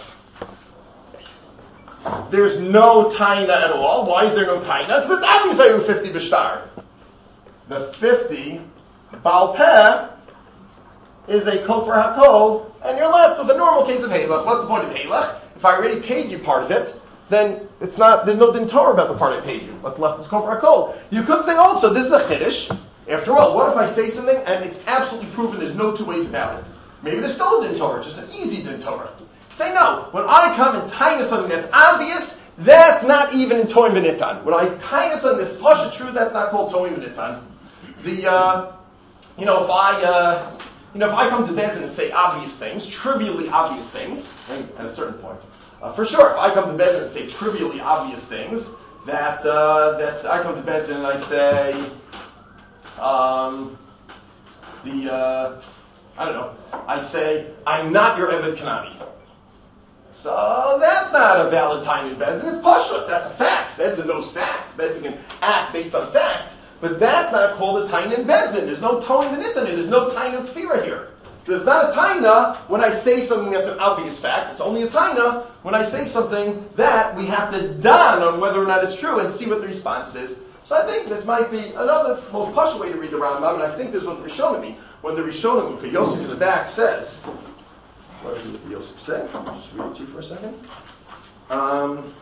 there's no Taina at all. Why is there no Taina? Because it's obviously fifty Bishtar. The fifty Baal Peh is a kofar hakol, and you're left with a normal case of Halach. What's the point of Halach? If I already paid you part of it, then it's not, there's no din Torah about the part I paid you. What's left is kofar hakol. You could say also, this is a chiddush. After all, what if I say something and it's absolutely proven there's no two ways about it? Maybe there's still a din Torah, just an easy din Torah. Say no. When I come and taina something that's obvious, that's not even in Toim V'Nitan. When I taina something that's pasha true, that's not called Toim V'Nitan. The, uh, you know, if I, uh, you know, if I come to Bezdin and say obvious things, trivially obvious things, and at a certain point, uh, for sure, if I come to Bezdin and say trivially obvious things, that, uh, that's, I come to Bezdin and I say, um, the, uh, I don't know, I say, I'm not your Eved Kanani. So that's not a valid time in Bezdin, it's Pashut, that's a fact. Bezdin knows facts, Bezdin can act based on facts. But that's not called a taina in Bezdin. There's no Toin V'Nitan here. There's no taina of Kfira here. There's not a taina when I say something that's an obvious fact. It's only a taina when I say something that we have to don on whether or not it's true and see what the response is. So I think this might be another most partial way to read the Rambam, and I think this is what the Rishonim mean. When the Rishonim, okay, Yosef in the back says, what did Yosef say? I'll just read it to you for a second. Um,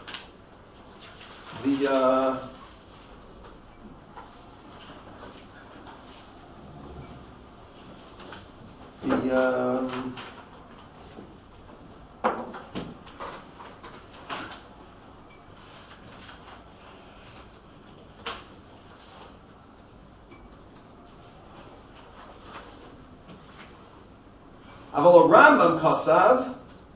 the... Uh, The, um, Aval Rambam Kasav,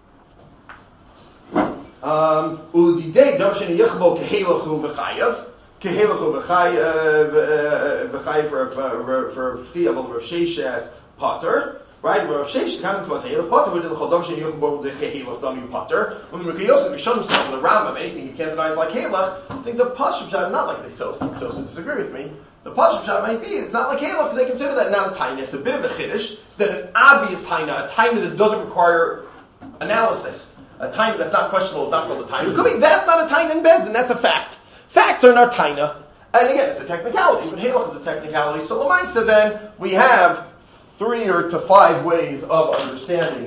um, Ulididei Darshan Yechbo Kehelachu V'chayav, Kehelachu V'chayav for for for Fiyav Rav Sheshes Potter. Right? Rav Sheish is coming to us, Halach Potter, we did the Chodom Sheni Yochim Bo Dechei Halach Dami Potter. When the Rukei Yosef, we showed himself in the Rambam, anything you can't deny is like Halach. I think the Pashut Pshat is not like they so, so, so disagree with me. The Pashut Pshat might be, it's not like Halach, because they consider that not a Taina. It's a bit of a Chiddush, that an obvious Taina, a Taina that doesn't require analysis. A Taina that's not questionable is not called a Taina. It could be, that's not a Taina in Bezdin, that's a fact. Facts are not Taina. And again, it's a technicality, but Halach is a technicality. So Lamaisa then, we have three or to five ways of understanding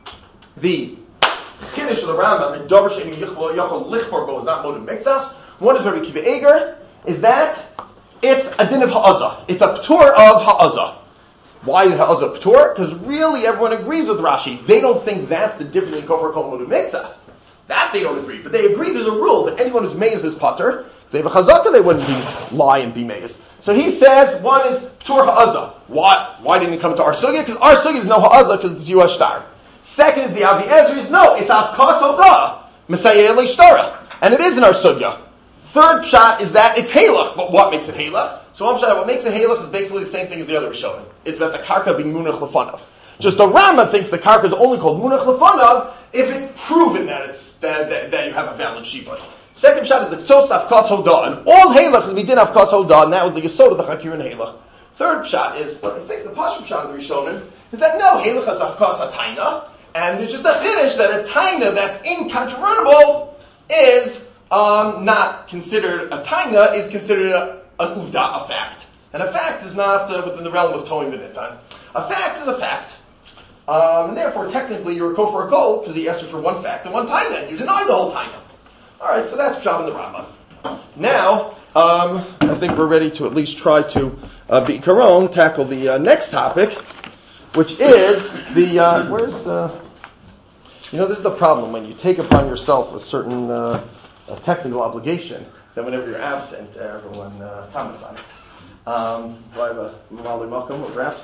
the Kiddush of the Rambam. The Davar Sheni Yochel Lichbor Bo is not Moed Mikzas. One is Rabbi Kiva Eger, is that it's a din of Ha'azah. It's a P'tur of Ha'azah. Why is Ha'azah P'tur? Because really everyone agrees with Rashi. They don't think that's the difference in Kofar Kol Moed Mikzas. That they don't agree. But they agree there's a rule that anyone who's Meis is Pater. If they have a Chazakah, they wouldn't be lie and be Meis. So he says one is P'tur Ha'azah. Why? Why didn't he come to our Sugya? Because our Sugya is no Ha'azah because it's Yuah Shtar. Second is the Avi Ezri's. No, it's Avkas Odah. Messiah Leishtara. And it is in our Sugya. Third shot is that it's Halach. But what makes it Halach? So one shot, what makes it Halach is basically the same thing as the other Rishonim. It's about the Karka being Munach Lefanav. Just the Rambam thinks the Karka is only called Munach Lefanav if it's proven that it's that, that, that you have a valid Shibud. Second shot is the Ktsos Avkas Hodah. And all Halach is we did Avkas Hodah, and that was the Yesod of the Chakir and Halach. Third shot is, what I think the Pashut shot of the Rishonim, is that no, Halach is Avkas HaTaina, and there's just a Chiddush that a Taina that's incontrovertible is um, not considered a Taina, is considered a, an Uvda, a fact. And a fact is not uh, within the realm of Toim B'Nitan. A fact is a fact. Um, and therefore, technically, you're a Kofar Kol, because he asked you for one fact and one Taina, and you denied the whole Taina. Alright, so that's Pshat in the Rambam. Now, um, I think we're ready to at least try to uh, be Karon, tackle the uh, next topic, which is the, uh, where's, uh, you know, this is the problem when you take upon yourself a certain uh, a technical obligation, then whenever you're absent, uh, everyone uh, comments on it. Um, do I have a Mali Malcolm with raps?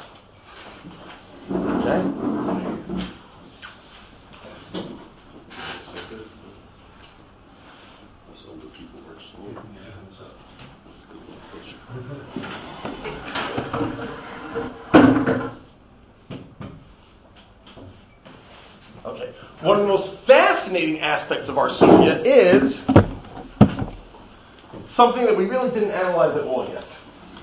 Okay. Okay. One of the most fascinating aspects of our sugya is something that we really didn't analyze at all yet.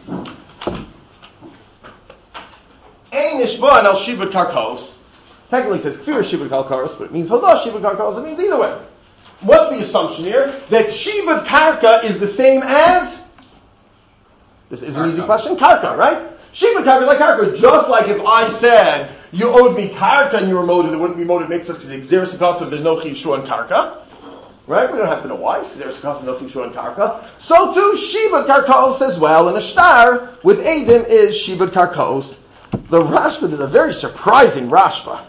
Ein nishban al shibud karkos. Technically it says kfir shibud karkos, but it means hodah shibud karkos. It means either way. What's the assumption here? That shibud karka is the same as? This is an easy question. Karka, right? Shibud karka is like karka. Just like if I said you owed me karka and you were moted, it wouldn't be moted mixed because the exeris akasa, there's no chiv shua and karka. Right? We don't have to know why. Exeris akasa, no chiv shua and karka. So too, shibud karkos as well. And a shtar with Adim is shibud karkos. The Rashba is a very surprising Rashba.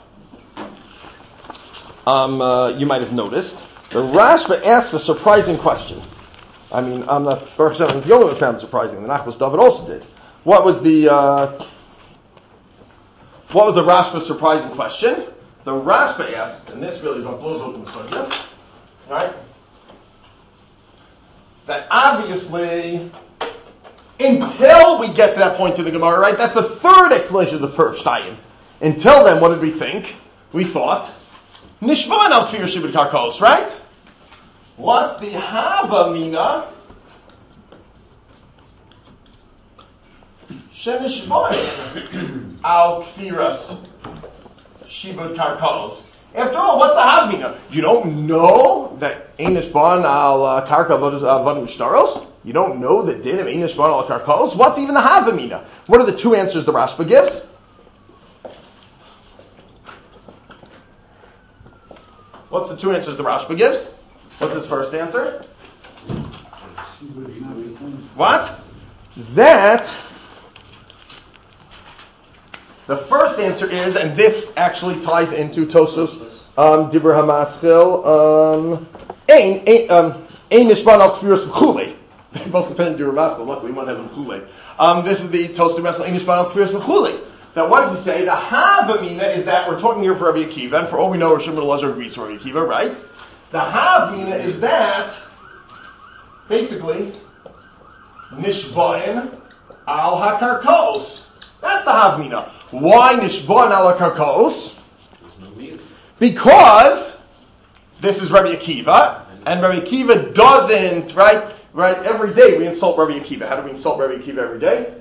Um, uh, you might have noticed. The Rashba asks a surprising question. I mean, I'm not the only one who found it surprising. The Nachmas David also did. What was the uh, what was the Rashba's surprising question? The Rashba asked, and this really blows open the sugya, right? That obviously, until we get to that point in the Gemara, right? That's the third explanation of the first Shtayim. Until then, what did we think? We thought Nishvan al Kfir Shibud Karkos, right? What's the Hava Mina? Shenishvan al Kfiras Shibud Karkos. After all, what's the Hava Mina? You don't know that Einishban al Karka Vadim Shtaros? You don't know the din of Einishban al Karkos? What's even the Hava Mina? What are the two answers the Rashba gives? What's the two answers the Rashba gives? What's his first answer? What? That the first answer is, and this actually ties into Tosus um, Dibur Hamaschil um Ein Ein um Ein Nishban al Kfiras V'chulei. They both depend on Dibur Hamaschil. Luckily, one has a V'chulei. Um, this is the Tosus Dibur Hamaschil Ein Nishban al Kfiras V'chulei. Now, what does he say? The Havamina is that we're talking here for Rabbi Akiva, and for all we know, Rishon Elazar agrees with Rabbi Akiva, right? The Havamina is that basically Nishbain al Hakarkos. That's the Havmina. Why Nishbon ala Karkos? There's no meat. Because this is Rabbi Akiva, and Rabbi Akiva doesn't, right? Right? Every day we insult Rabbi Akiva. How do we insult Rabbi Akiva every day?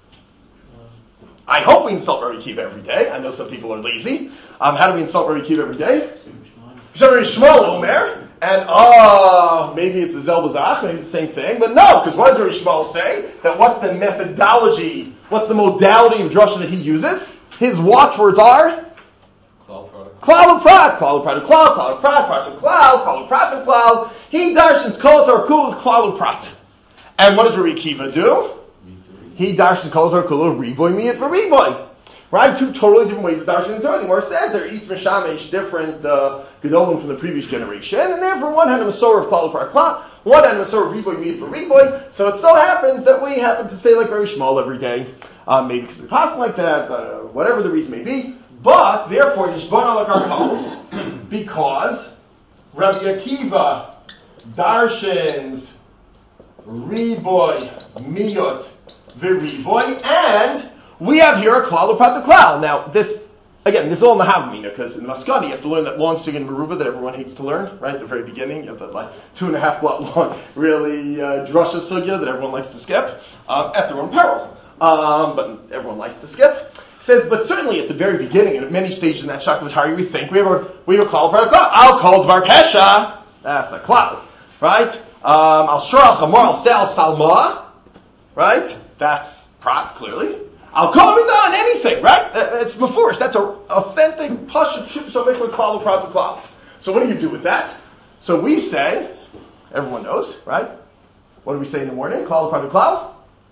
I hope we insult Rabbi Akiva every day. I know some people are lazy. Um, how do we insult Rabbi Akiva every day? Rabbi Shmuel Omer, and oh, maybe it's the Zel Bazach, maybe it's the same thing, but no, because what does Rabbi Shmuel say? That what's the methodology, what's the modality of drasha that he uses? His watchwords are Klal Uprat, Klal Uprat Klal, Klal Uprat, Prat Klal, Klal Uprat Klal. He darshans Kol Tarkul with Klal Uprat. And what does Rabbi Akiva do? He darshans Kol Tarkul Riboy Miyat for Riboy. Right? Two totally different ways of darshan and Torah. Where it says they're each Mishamesh, different uh, Gedolim from the previous generation, and therefore one had a Masorah of Klal Uprat Klal, one had a Masorah of Riboy Miyat for Riboy. So it so happens that we happen to say like Rabbi Shmuel every day. Uh, maybe because we pass like that, uh, whatever the reason may be. But, therefore, Yishbon ala Karkos, because Rabbi Akiva darshans Riboy, Miyot, V'Riboy, and we have here a Klal Uprat Klal. Now, this, again, this is all in the Havamina, because in the Maskani you have to learn that long Sugin Meruba that everyone hates to learn, right, at the very beginning. You have that, like, two and a half block long, really, uh, Drasha Sugya that everyone likes to skip, um, at their own peril. Um, but everyone likes to skip. Says, but certainly at the very beginning and at many stages in that Shaktavatari, we think we have a we have a Klal Uprat Klal. I'll call Dvar Pesha. That's a Klal, right? Um, I'll sure I'll Chamor, I'll sell Salma, right? That's Prat, clearly. I'll call it on anything, right? Uh, it's before. That's a authentic Pashat Ship so make with Klal Uprat Klal. So what do you do with that? So we say, everyone knows, right? What do we say in the morning? Klal Uprat Klal.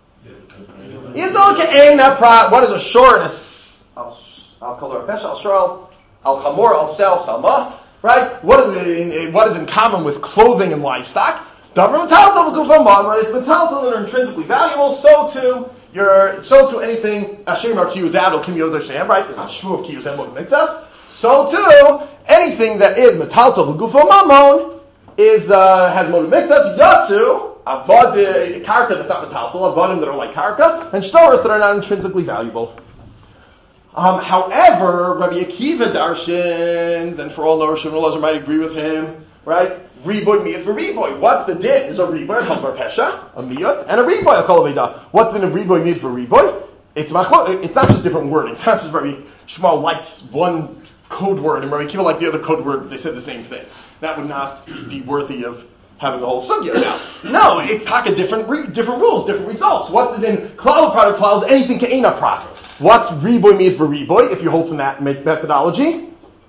What is a shore and a I'll I'll call her a pesha, I'll shore, I'll I'll chamor, I'll sell salma, right? What is it, what is in common with clothing and livestock? Davar metaltal v'gufam, when it's metaltal and are intrinsically valuable, so too your so too anything Hashem our kiyuzad or kim yozer shem, right? The shvu of kiyuzad what makes us. So too anything that is metaltal v'gufam mamon is uh, has motive makes us yatsu. Avad karka that's not metaltal, avadim that are like karka, and shtoros that are not intrinsically valuable. Um, however, Rabbi Akiva darshans, and for all Nor Shimon Elazar might agree with him, right? Riboy miyot for riboy. What's the din? Is a riboy a chambar pesha, a miyot, and a riboy a kol aveda. What's the din of riboy miyot for riboy? It's machlo. It's not just different wording. It's not just Rabbi Shmuel likes one code word, and Rabbi Akiva liked the other code word. They said the same thing. That would not be worthy of having the whole sugya now. No, it's taka different re, different rules, different results. What's the din? Klal Uprat Klal is anything ke'ena prat. What's riboy miyot for riboy? If you hold to that methodology,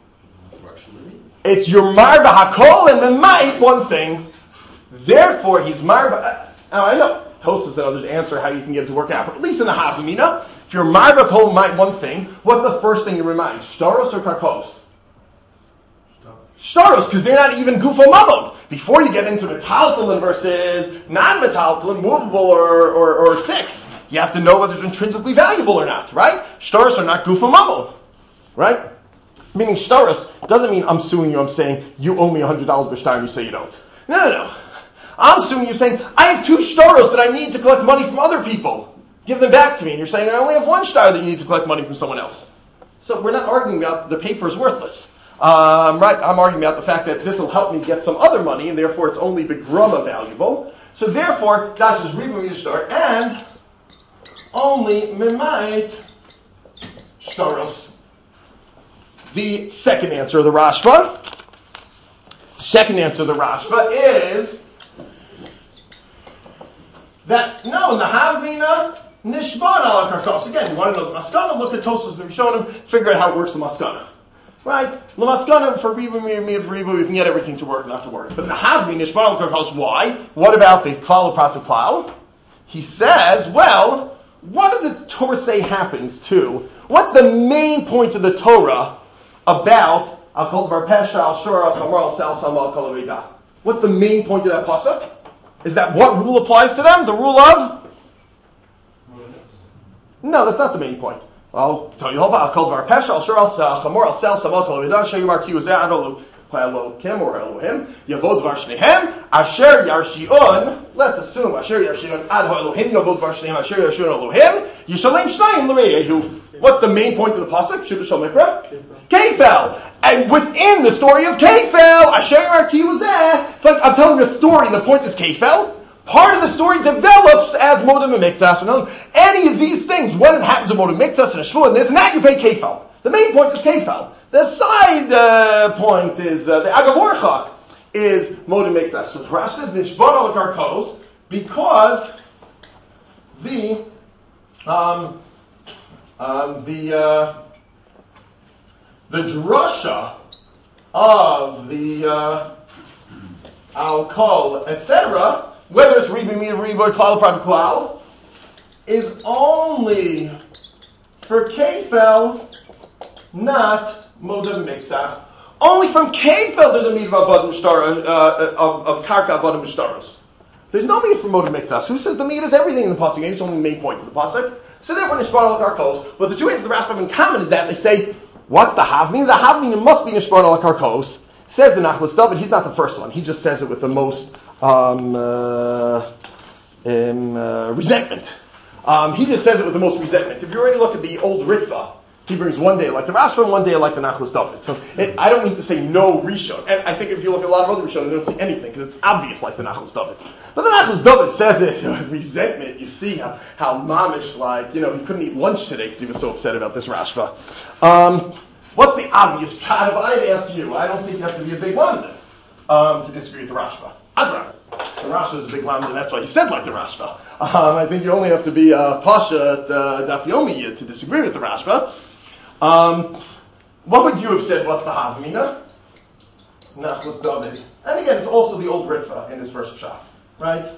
it's your marba hakol and memait one thing. Therefore, he's marba. Now I know Tosas and others answer how you can get it to work out, but at least in the Havamina, if you're marba kol memait one thing, what's the first thing you remind? Shtaros or karkos? Shtaros, because they're not even gufo mamon. Before you get into metaltalin versus non-metaltalin, movable or, or, or fixed, you have to know whether it's intrinsically valuable or not, right? Shtaros are not gufo mamon, right? Meaning shtaros doesn't mean I'm suing you, I'm saying you owe me one hundred dollars b'shtar and you say you don't. No, no, no. I'm suing you saying, I have two shtaros that I need to collect money from other people. Give them back to me. And you're saying, I only have one shtar that you need to collect money from someone else. So we're not arguing about the paper is worthless. Um, right, I'm arguing about the fact that this will help me get some other money, and therefore it's only begrama valuable. So therefore, Dash is riboy shtar, and only memait shtaros. The second answer of the Rashba, second answer of the Rashba is that, no, in the Havamina, nishban ala karkos. Again, you want to know the Maskana, look at Tosas and Rishonim, figure out how it works in Maskana. Right? Lamaskana for ribu, mir, ribu, we can get everything to work, not to work. But in the Havamina, nishban ala karkos, why? What about the Klal Uprat Klal? He says, well, what does the Torah say happens to? What's the main point of the Torah about Al Kol Dvar Pesha, Al Shor, Al Chamor, Al Sal, Salma, Al Kol Aveda? What's the main point of that pasuk? Is that what rule applies to them? The rule of? No, that's not the main point. I'll tell you all about Al Kol Dvar Pesha, Al Shor, Al Chamor, Al Sal, Salma, Al Kol Aveda, Sheyumar Ki Uzeh Adolu Elokim or Elohim, Yavod Dvar Shnehem, Asher Yarshion, let's assume Asher Yarshion Ad Elohim, Yavod Dvar Shnehem, Asher Yarshion Elohim, Yishalem Shnayim L'Reyehu. What's the main point of the pasuk? Shuvah Shal Mikra? Kefel. And within the story of Kefel, Asher Yarki was there. It's like I'm telling a story, the point is Kefel. Part of the story develops as Modem and Mixas. Any of these things, when it happens to Modem Mixas and a Shvuah and this and that, you pay Kefel. The main point is Kefel. The side uh, point is, uh, the Agavorcha is Modem Mixas. So the Rashi says, Nishbar al Karkos, because the, um, um, the, uh, the drasha of the, uh, Al-Kol, et cetera, whether it's Ribi Mir Ribi or Klal Prat Klal, is only for Kefel, not Modem Mixas. Only from Kefel there's a meat of Avodim Shtar, uh, of, of Karka Avodim Shtaros. There's no meat for Modem Mixas. Who says the meat is everything in the pasuk? It's only the main point of the pasuk. So therefore, Nishbar al Karkos. But the two answers the Rashba have in common is that they say, what's the Havmin? The Havmin must be Nishbar al Karkos. Says the Nachlas David. He's not the first one. He just says it with the most um, uh, um, uh, resentment. Um, he just says it with the most resentment. If you already look at the old Ritva, he brings one day like the Rashba and one day like the Nachlas David. So it, I don't mean to say no Rishon. And I think if you look at a lot of other Rishon, you don't see anything because it's obvious like the Nachlas David. But the Nachlas David says it with resentment. You see how, how mamish, like, you know, he couldn't eat lunch today because he was so upset about this Rashba. Um, what's the obvious pshat? If I'd ask you, I don't think you have to be a big London um, to disagree with the Rashba. I'd The Rashba is a big London, that's why he said like the Rashba. Um, I think you only have to be a Pasha at uh, Daf Yomi to disagree with the Rashba. Um, what would you have said? What's the Havmina? Nachlas David. And again, it's also the old Ritva in his first shot, right?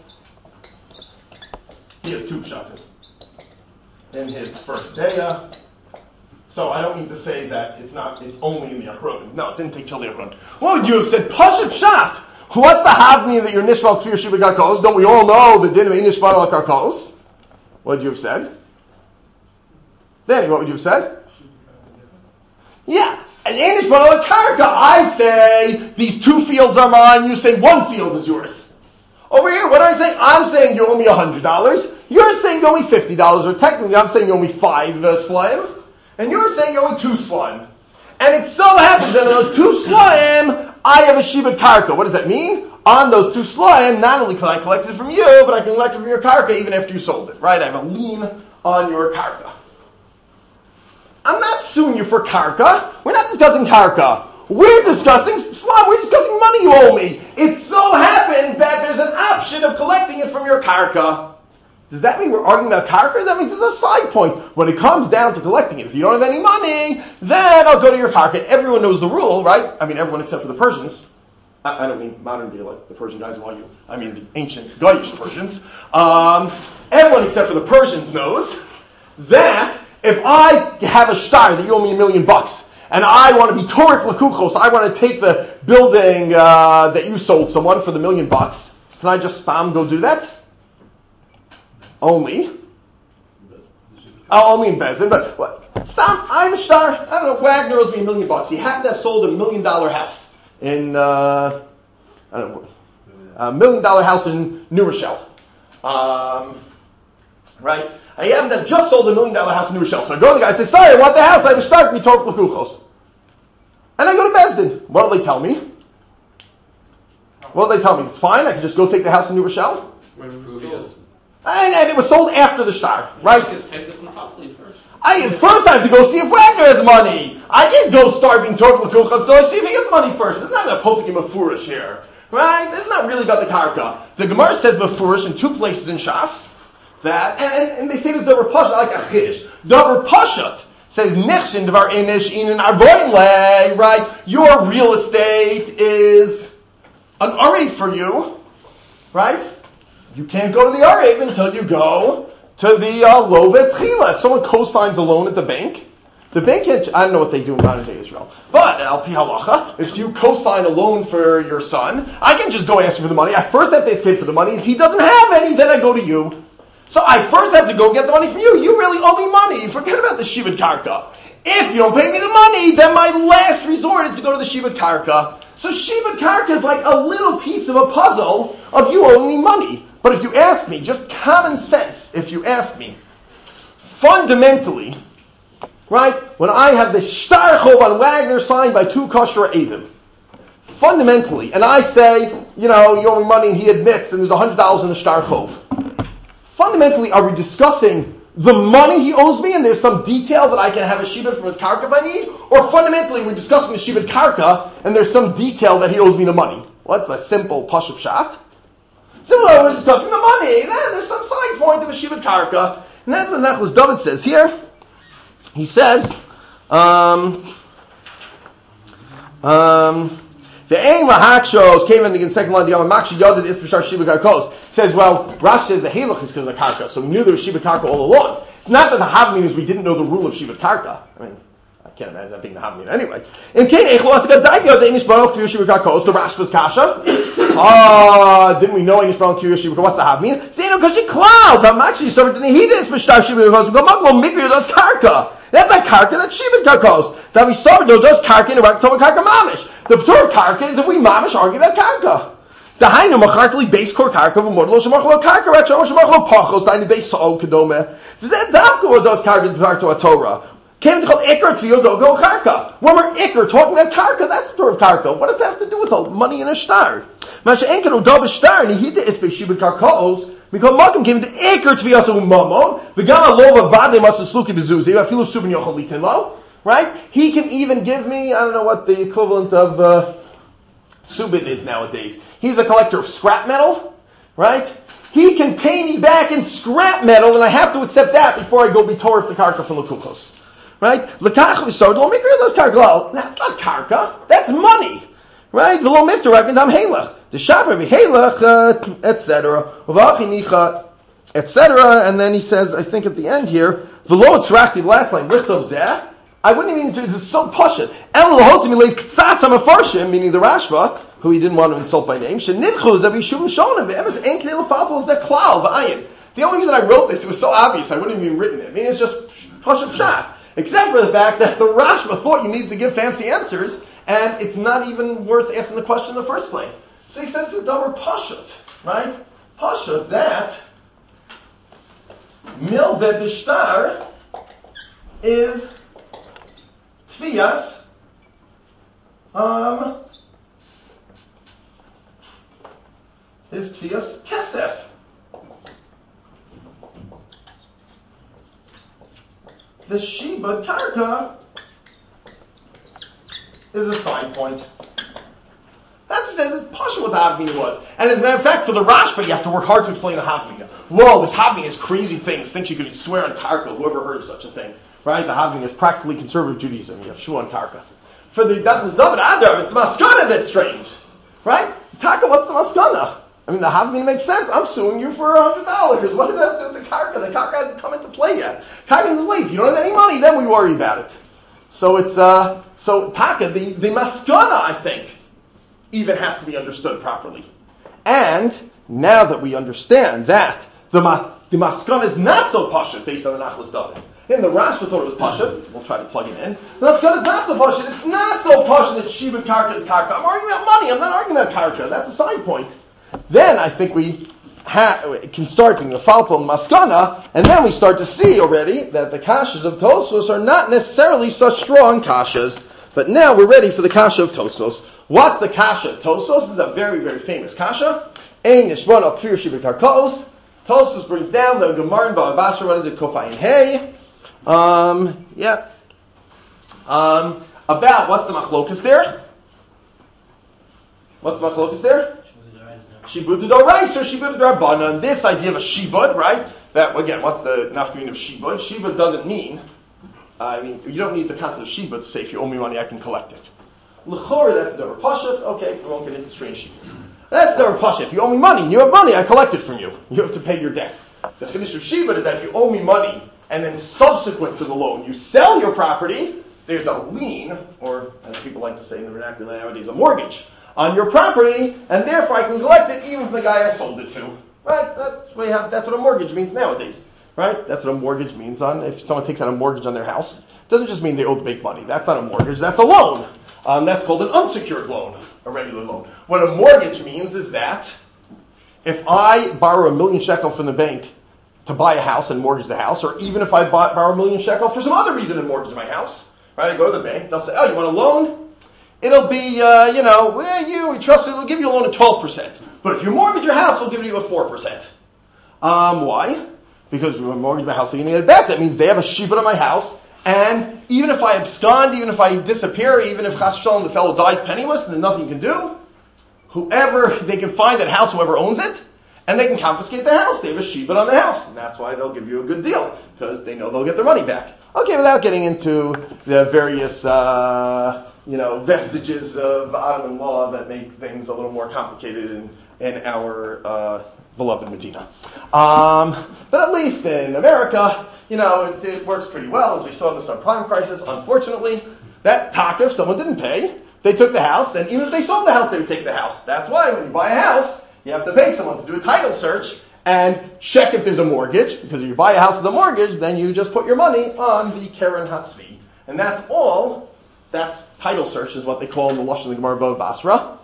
He has two shots in, in his first daya. So I don't mean to say that it's not. It's only in the Achronim. No, it didn't take till the Achronim. What would you have said? Pashat shot. What's the Havmina that you're Nishval Kfir Shiva Karkos? Don't we all know the din of Nishval al Karkos? What would you have said? Then what would you have said? Yeah, and Anish B'Nal Karka, I say these two fields are mine. You say one field is yours. Over here, what am I saying? I'm saying you owe me a hundred dollars. You're saying you owe me fifty dollars, or technically, I'm saying you owe me five uh, slime, and you're saying you owe me two slime. And it so happens that on those two slime, I have a shiva karka. What does that mean? On those two slime, not only can I collect it from you, but I can collect it from your karka even after you sold it. Right? I have a lien on your karka. I'm not suing you for karka. We're not discussing karka. We're discussing slum. We're discussing money you owe me. It so happens that there's an option of collecting it from your karka. Does that mean we're arguing about karka? That means there's a side point. When it comes down to collecting it, if you don't have any money, then I'll go to your karka. Everyone knows the rule, right? I mean, everyone except for the Persians. I, I don't mean modern day like the Persian guys want you. I mean the ancient Goyish Persians. Um, everyone except for the Persians knows that if I have a shtar that you owe me a million bucks, and I want to be Torah Lakuchos, I want to take the building uh, that you sold someone for the million bucks, can I just spam go do that? Only. Oh, only in Bezin, but what? Stop, I have a shtar. I don't know, Wagner owes me a million bucks. He happened to have sold a million dollar house in, uh, I don't know, a million dollar house in New Rochelle. Um, right? I happen to have just sold a million dollar house in New Rochelle. So I go to the guy and say, sorry, I want the house. I have a shtar, me Torah Lakuchos. And I go to Bezdin. What do they tell me? What do they tell me? It's fine, I can just go take the house in New Rochelle? And, and it was sold after the shtar, right? Just take this one properly first. I first I have to go see if Wagner has money. I can't go start being Torah Lakuchos until I see if he has money first. It's not a poking mafurish here, right? It's not really about the karka. The Gemara says mafurish in two places in Shas. That and, and, and they say that Davar Pashat like a chiddush. Davar Pashat says nechshin Davar Inish in Arvoinle, right? Your real estate is an arev for you, right? You can't go to the arev until you go to the uh, lovet chila. If someone co-signs a loan at the bank, the bank can't. I don't know what they do in modern day Israel, but al pi halacha, if you co-sign a loan for your son, I can just go ask for the money. I first have to ask him for the money. If he doesn't have any, then I go to you. So I first have to go get the money from you. You really owe me money. Forget about the Shivat Karka. If you don't pay me the money, then my last resort is to go to the Shiva Karka. So Shiva Karka is like a little piece of a puzzle of you owing me money. But if you ask me, just common sense, if you ask me, fundamentally, right, when I have the Shtar Chov on Wagner signed by two kosher Eidim, fundamentally, and I say, you know, you owe me money, and he admits, and there's one hundred dollars in the Shtar Chov. Fundamentally, are we discussing the money he owes me, and there's some detail that I can have a shibud from his karka if I need? Or fundamentally, we're discussing the shibud karka, and there's some detail that he owes me the money? What's a simple pashut shot? Similarly, we're discussing the money, then there's some side point of a shibud karka, and that's what Nachlas David says here. He says, um, um, the aim of Hakshos came in the second line of the Yom Makshi Yodid is Pashar Shiva Karkos. Says, well, Rashi says the Halach is because of the Karka, so we knew there was Shiva Karka all along. It's not that the Havmin is we didn't know the rule of Shiva Karka. I mean, I can't imagine that being the Havmin anyway. In Kane Echlo Asika Daigyo, the Enish Baruch Kiyur Shiva Karkos, the Rashba's Kasha. Ah, didn't we know Enish Baruch Kiyur Shiva Karkos? What's the Havmin? Say, no, because you cloud. The Makshi served in the Hidis Pashar Shiva Karkos. We go, Maglo Mikri does Karka. That's not Karka, that's Shiva Karkos. That we saw no does Karka in a right to Karka Mamish. The Ptur Karka is if we Mamish argue about Karka. The Hainu Machartli base core Karka of Mortal Shemachlo Karka, Racho Shemachlo Pachos, Dine base So Kadome. Does that Dapko or does Karka to a Torah? Came to call Iker Tfio Dogo Karka. When we're Iker talking about Karka, that's the Torah of Karka. What does that have to do with all money in a star? Masha Enkan Udob Star, and he did Ispe Shibud Karkos. Because Malcolm came to Iker Tviyasu Mamon, the Gama Lova Vade Masasluki Bezuzi, I feel Subin Yochalitin Lo, right? He can even give me, I don't know what the equivalent of uh, Subin is nowadays. He's a collector of scrap metal, right? He can pay me back in scrap metal, and I have to accept that before I go be Torah the Karka from the Kukos, right? L'kach v'sod lo mikra l'as karka. That's not Karka, that's money, right? V'lo mifter right v'dam halach. The shaper v'halach, et cetera. V'achinicha, et cetera. And then he says, I think at the end here, v'lo tzrakti, the last line, lichtov zeh. I wouldn't even, this is so pashut. El l'hotzim ilay k'tzatz ha'mefarshim, meaning the Rashba, who he didn't want to insult by name. Shenidchu zav yishuvim shonim, v'emes ein knei l'fapel zeh klal v'ayin. The only reason I wrote this, it was so obvious, I wouldn't have even written it. I mean, it's just pashut pshat. Except for the fact that the Rashba thought you needed to give fancy answers, and it's not even worth asking the question in the first place. So he says the double pashut, right? Pashut that milve bishtar is tfias um is tfias kesef. The shibud karka is a side point. That's what it says. It's pashut what the Havmina was. And as a matter of fact, for the Rashba, you have to work hard to explain the Havmina. Whoa, this Havmina is crazy things. Thinks you could swear on Karka. Whoever heard of such a thing, right? The Havmina is practically conservative Judaism. You have Shua on Karka. For the Dathmas David Adar, it's the Maskana that's strange, right? Taka, what's the Maskana? I mean, the Havmina makes sense. I'm suing you for a hundred dollars. What does that have to do with the Karka? The Karka hasn't come into play yet. Karka in the way. If you don't have any money, then we worry about it. So it's uh, so Taka, the the Maskana, I think, even has to be understood properly. And now that we understand that the mas, the Maskana is not so pashut based on the Nachlas David. In the Rashba thought it was pashut. We'll try to plug it in. The Maskana is not so pashut. It's not so pashut that Shibud Karka is Karka. I'm arguing about money. I'm not arguing about Karka. That's a side point. Then I think we ha- can start being a falpon Maskana, and then we start to see already that the kashas of Tosfos are not necessarily such strong kashas. But now we're ready for the kasha of Tosfos. What's the kasha of Tosfos? This is a very, very famous kasha. Ein Yishron al Kfir Shibud Karkos. Tosfos brings down the Gemara in Bava Basra. What is it? Kofayin Hey. Um, yeah. Um, about what's the machlokas there? What's the machlokas there? Shibud d'oraisa or shibud d'rabbanan. This idea of a shibud, right? That again, what's the nafkamin of shibud? Shibud doesn't mean. Uh, I mean, you don't need the concept of shibud to say if you owe me money, I can collect it. L'chor, that's the pashut. Okay, we won't get into strange shibud. That's the pashut. If you owe me money, you have money, I collect it from you. You have to pay your debts. The chiddush of shibud is that if you owe me money and then subsequent to the loan, you sell your property, there's a lien, or as people like to say in the vernacular nowadays, a mortgage on your property, and therefore I can collect it even from the guy I sold it to. Right? That's what, have, that's what a mortgage means nowadays. Right? That's what a mortgage means on if someone takes out a mortgage on their house. doesn't just mean they owe the bank money. That's not a mortgage, that's a loan. Um, that's called an unsecured loan, a regular loan. What a mortgage means is that if I borrow a million shekel from the bank to buy a house and mortgage the house, or even if I bought, borrow a million shekel for some other reason and mortgage my house, right? I go to the bank, they'll say, oh, you want a loan? It'll be, uh, you know, well, you, we trust it, they'll give you a loan at twelve percent. But if you mortgage your house, we'll give you a four percent. Um, why? Because when I mortgage my house, so you need it back. That means they have a shibud on my house, and even if I abscond, even if I disappear, even if chas v'shalom the fellow dies penniless and there's nothing you can do, whoever, they can find that house, whoever owns it, and they can confiscate the house. They have a shibud on the house, and that's why they'll give you a good deal, because they know they'll get their money back. Okay, without getting into the various, uh, you know, vestiges of Ottoman law that make things a little more complicated in, in our uh, beloved Medina. Um, but at least in America, you know, it, it works pretty well, as we saw in the subprime crisis. Unfortunately, that taka, if someone didn't pay, they took the house, and even if they sold the house, they would take the house. That's why when you buy a house, you have to pay someone to do a title search and check if there's a mortgage, because if you buy a house with a mortgage, then you just put your money on the Keren Hatzvi. And that's all. That's title search, is what they call in the Lashon of the Gemara Bava Basra.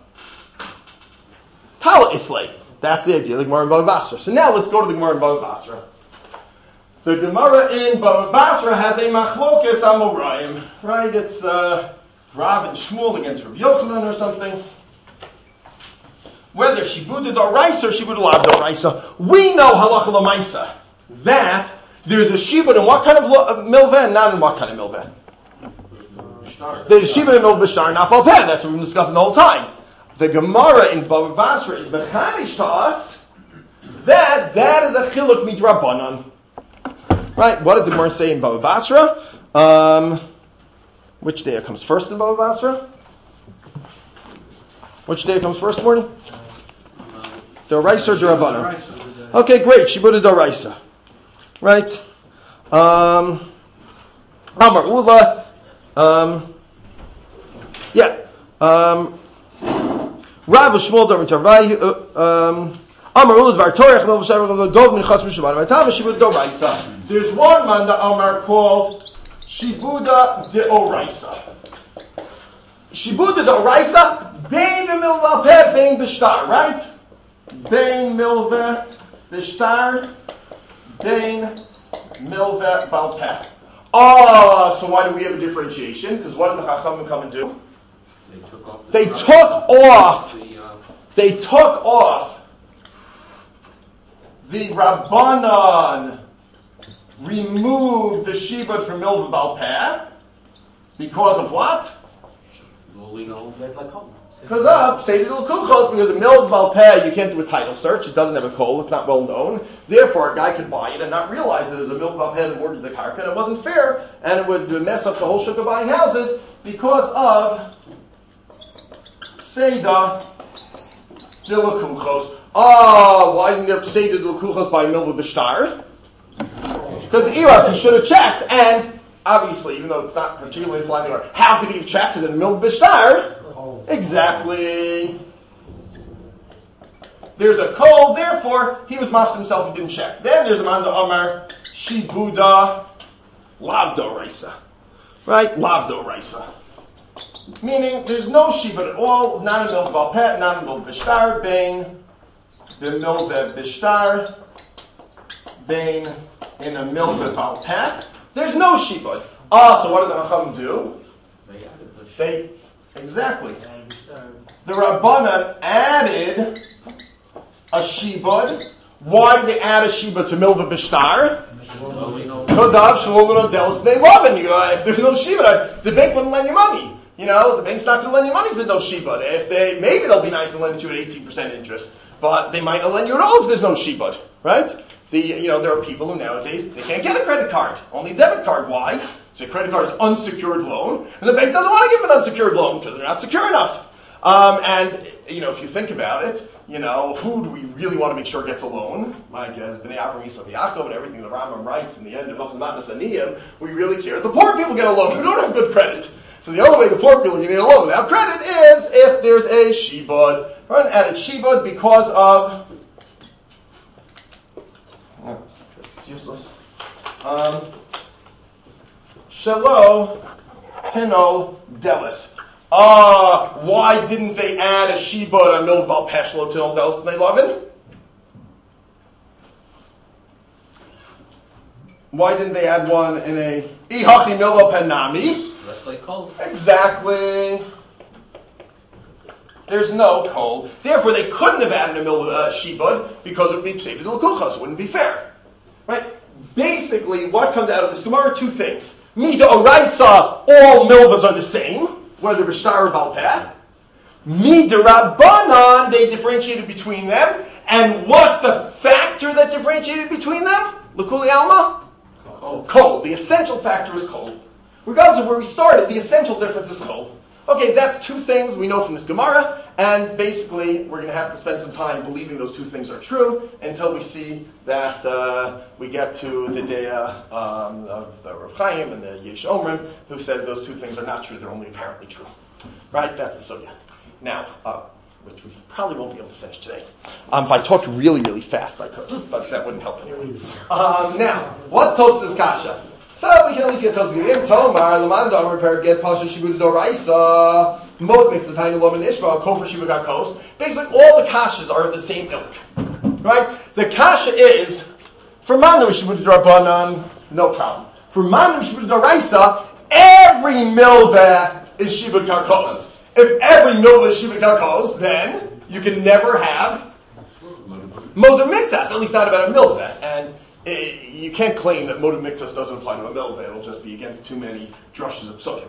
Tala Islay. That's the idea of the Gemara in Bava Basra. So now let's go to the Gemara in Bava Basra. The Gemara in Bava Basra has a machlokes amoraim. Right? It's uh, Rav and Shmuel against Rabbi Yochanan or something. Whether shibud d'oraisa or shibud lav d'oraisa, we know halacha l'maisa that there's a shibud in what kind of lo- milveh and not in what kind of milveh. There's a shibud in milveh b'shtar, not balpeh. That's what we've been discussing the whole time. The Gemara in Bava Basra is mechanish to us that that is a chiluk midrabanan. Right? What does the Gemara say in Bava Basra? Um, which day comes first in Bava Basra? Which day comes first morning? D'oraisa or d'Rabbanan? Okay, great. Shibud d'oraisa. Right? Um, Amar Ula. Um, yeah. Um, Rav Shmuel Dor Mitavai. Amar Ula Dvar Torach Mil V'Shavach Dov Minchas V'Shabbat V'Tav Shibud d'oraisa. There's one man that Amar called Shibuda d'oraisa. Shibuda d'oraisa, bein milveh peh, bein b'shtar, right? Bein milveh b'shtar, bein milveh bal peh. Oh, so why do we have a differentiation? Because what did the Chachamim come and do? They took off. The they took off. The, uh, they took off the Rabbanan. Removed the shibud from milveh bal peh because of what? Because of Seder L'Kuchos, because a milveh bal peh, you can't do a title search. It doesn't have a kohl. It's not well known. Therefore, a guy could buy it and not realize that there's a milveh bal peh that mortgaged the karka, and it wasn't fair, and it would mess up the whole shuk of buying houses because of Seder L'Kuchos. Oh, why isn't there Seder L'Kuchos by milveh b'shtar? Because Eros, he should have checked, and obviously, even though it's not particularly Islamic, how could he have checked? Because in milveh b'shtar, exactly. There's a kol, therefore, he was mafsed himself, he didn't check. Then there's a man, the Amar, Shibuda, Lav d'oraisa. Right? Lav d'oraisa. Meaning, there's no shibud at all, not in milveh bal peh, not in milveh b'shtar, bein, the milveh b'shtar, bein, in a milveh bal peh. There's no shibud. Ah, so what did the Chacham do? They, exactly. The Rabbanan added a shibud. Why did they add a shibud to milveh b'shtar? Because of Shmuel Delos Bnei Lavan. You know, if there's no shibud, the bank wouldn't lend you money. You know, the bank's not going to lend you money if there's no shibud. If they, maybe they'll be nice and lend you at eighteen percent interest, but they might not lend you at all if there's no shibud, right? The, you know, there are people who nowadays, they can't get a credit card, only a debit card. Why? So a credit card is an unsecured loan, and the bank doesn't want to give them an unsecured loan because they're not secure enough. Um, and, you know, if you think about it, you know, who do we really want to make sure gets a loan? Like, as Bnei Avraham Yisrael Yaakov and everything the Rambam writes in the end of Hilchos Matnas Aniyim, we really care. The poor people get a loan who don't have good credit. So the only way the poor people can get a loan without credit is if there's a shibud. Right? Added shibud because of... Oh, this is useless. Um, Shelo Tinol Delis. Ah, why didn't they add a shibud on milv bal peh shelo tinol delis b'nei lavin? Why didn't they add one in a ihachi milv bal peh nami? Less like cold. Exactly. There's no cold. Therefore, they couldn't have added a milv uh, shibud because it would be pseudid l'kuchas. It wouldn't be fair, right? Basically, what comes out of this Gemara are two things. Mida oraisa, all milvas are the same, whether b'shtar or bal peh. Mida rabbanan, they differentiated between them. And what's the factor that differentiated between them? L'kuli alma? Cold. Cold. The essential factor is cold. Regardless of where we started, the essential difference is cold. Okay, that's two things we know from this Gemara, and basically we're going to have to spend some time believing those two things are true until we see that uh, we get to the day um, of the Rav Chaim and the Yesh Omrim, who says those two things are not true, they're only apparently true. Right? That's the sugya. Now, uh, which we probably won't be able to finish today. Um, if I talked really, really fast, I could, but that wouldn't help anyway. Um, now, what's Tosafos kasha? So we can at least get Tosafos Givim. Tomar, Laman Damar, Perget, Pasha, Shibud, Doraisa, Mod Mix, the Tiny Loman Ishva, Kofar, Shibud, Kos. Basically, all the kashas are of the same ilk. Right? The kasha is, for Manu, Shibud, Dorabanan, no problem. For Manu, Shibud, Doraisa, every milveh is Shibud, Karkos. If every milveh is Shibud, Karkos, then you can never have Moed Mixas, at least not about a milveh. And It, you can't claim that moed mixas doesn't apply to a milveh. It'll just be against too many drushes of psukim.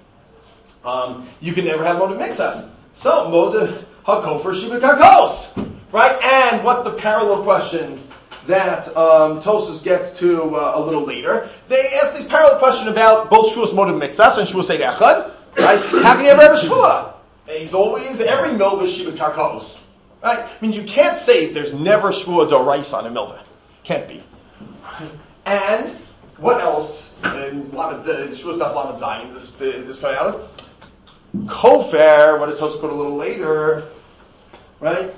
Um, you can never have moed mixas. So, moed hakofer shibud karkos. Right? And what's the parallel question that um, Tosfos gets to uh, a little later? They ask this parallel question about both shvuas moed mixas and shvuas eid echad. Right? How can you ever have a shvua? He's always, every milveh is shibud karkos. Right? I mean, you can't say there's never shvua doraisa on a milveh. Can't be. And what else in Shvuas Daf Lamed Zayin this this coming out of? Kofer, what does Tosfos quote a little later? Right?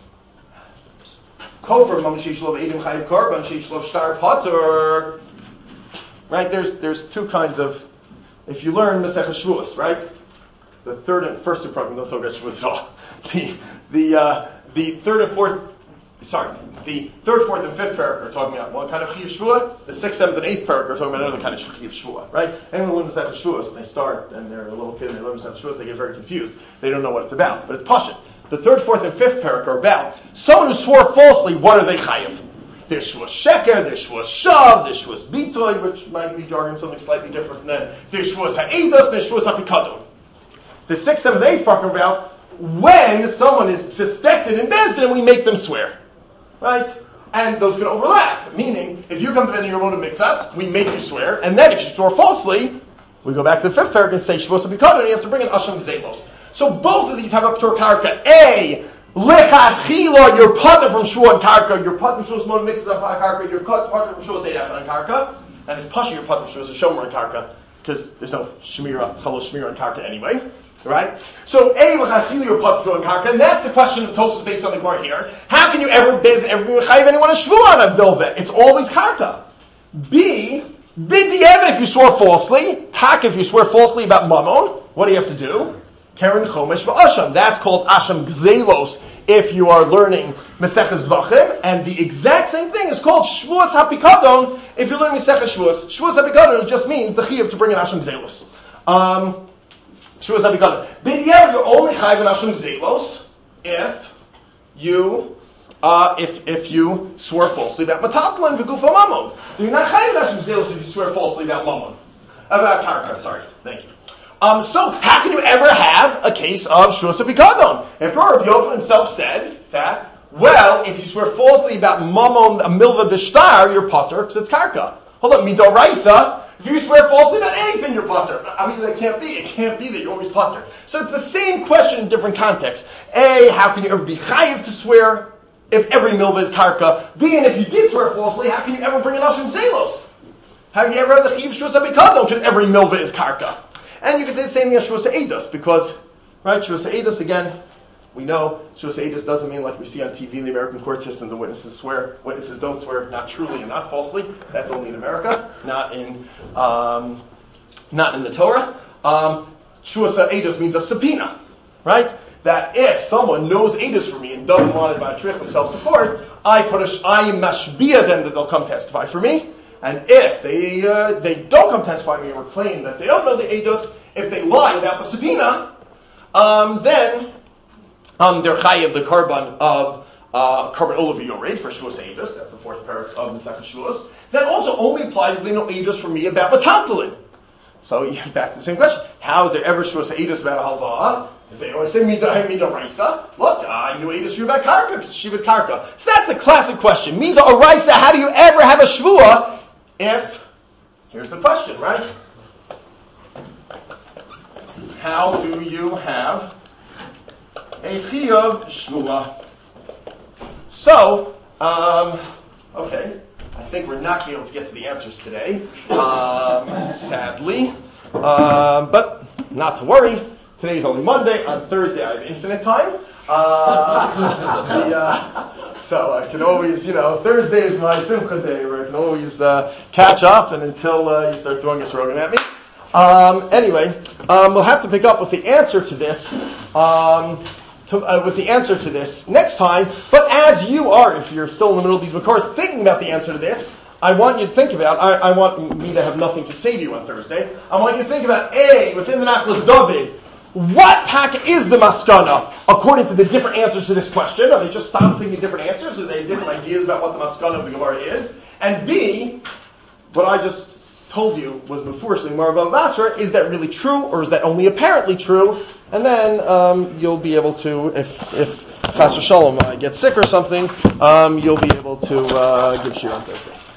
Kofer, Mam Sheishlov Eidim Chayiv Korban, Sheishlov Shtar Potter. Right? There's there's two kinds of, if you learn Masechah Shvuos, right? The third and first two programs don't talk about Shvuos at all. The the uh, the third and fourth Sorry, the third, fourth, and fifth parak are talking about one kind of chiyuv shvua. The sixth, seventh, and eighth parak are talking about another kind of chiyuv shvua, right? Anyone who learns Masechah Shvuos, they start, and they're a little kid, and they learn Masechah Shvuos, they get very confused. They don't know what it's about, but it's pashut. The third, fourth, and fifth parak are about someone who swore falsely. What are they chayiv? There's shvuas sheker, there's shvuas shav, there's shvuas bitoy, which might be jargon something slightly different than there's shvuas ha'edos, there's shvuas ha'pikadon. The sixth, seventh, eighth parak are about when someone is suspected in Bezdin, and we make them swear. Right? And those can overlap. Meaning, if you come to Bezdin, you're moed mixas, we make you swear, and then if you swear falsely, we go back to the fifth paragraph and say shvus ha'pikadon, and you have to bring an asham gzelos. So both of these have a p'tur karka. A, lechatchila, you're pater from shvua and karka, you're pater from shvus moed mixas on karka, you're pater from shvus eid echad on karka, and it's pasha, you're pater from shvus shomer on karka, because there's no shmira, chalo shmira on karka anyway. Right? So, A, l'chachili or patru and karka, and that's the question of Tosfos based on the Gemara here. How can you ever biz ever be mechayiv anyone a shvua on a milveh? It's always karka. B, b'di'evet if you swore falsely, tak if you swear falsly about mammon, what do you have to do? Keren chomesh v'asham. That's called asham gzelos if you are learning Maseches Zvachim, and the exact same thing is called shvuas ha'pikadon if you're learning Maseches Shvuas. Shvuas ha'pikadon just means the chiyuv to bring an asham gzelos. Um, Shvuas ha'pikadon. B'di'evet, you're only chayiv an asham gzelos if you uh, if if you swear falsely about matatlan v'gufa mammon. You're not chayiv an asham gzelos if you swear falsely about mammon, about karka. Sorry, thank you. Um, so how can you ever have a case of shvuas ha'pikadon? If Rabbi Yochanan himself said that, well, if you swear falsely about mammon, a milva b'shtar, you're potter because it's karka. Hold on, midoraisa. If you swear falsely about anything, you're potter. I mean, that can't be. It can't be that you're always potter. So it's the same question in different contexts. A, how can you ever be chayiv to swear if every milva is karka? B, and if you did swear falsely, how can you ever bring an asham zelos? How can you ever have the chiyuv shvuas ha'pikadon because every milva is karka? And you can say the same thing as shvuas ha'edos because, right, shvuas ha'edos again, we know shvuas ha'edos doesn't mean like we see on T V in the American court system, the witnesses swear, witnesses don't swear, not truly and not falsely. That's only in America, not in um, not in the Torah. Um, Shuas Eidos means a subpoena, right? That if someone knows Eidos for me and doesn't want to trick themselves to court, I put a, I mashbia them that they'll come testify for me. And if they uh, they don't come testify for me or claim that they don't know the Eidos, if they lie about the subpoena, um, then um, they're chayiv the karban of uh, karban olav yored for Shuas Eidos. That's the fourth parak of the second Shuas. That also only applies if they know Eidos for me about Batamtalin. So you get back to the same question. How is there ever Shuas Eidos about a halva? If they always say Mida Mida Raisa, look, I knew Eidos for you about Karka, because Shiva Karka. So that's the classic question. Mida or Raisa, how do you ever have a Shvua if, here's the question, right? How do you have a Chiyuv Shvua? So, um, okay. I think we're not going to be able to get to the answers today, um, sadly. Um, but not to worry. Today's only Monday. On Thursday, I have infinite time. Uh, the, uh, so I can always, you know, Thursday is my Simcha day where I can always uh, catch up and until uh, you start throwing this Rogan at me. Um, anyway, um, we'll have to pick up with the answer to this. Um, To, uh, with the answer to this next time. But as you are, if you're still in the middle of these Makoros, thinking about the answer to this, I want you to think about, I, I want me to have nothing to say to you on Thursday. I want you to think about, A, within the Nachlas David, what taka is the maskana according to the different answers to this question? Are they just stop thinking different answers? Are they different ideas about what the maskana of the Gemara is? And B, what I just told you was before saying Marava Basra, is that really true, or is that only apparently true? And then um, you'll be able to, if if Pastor Shalom uh, gets sick or something, um, you'll be able to uh, give shir on Thursday.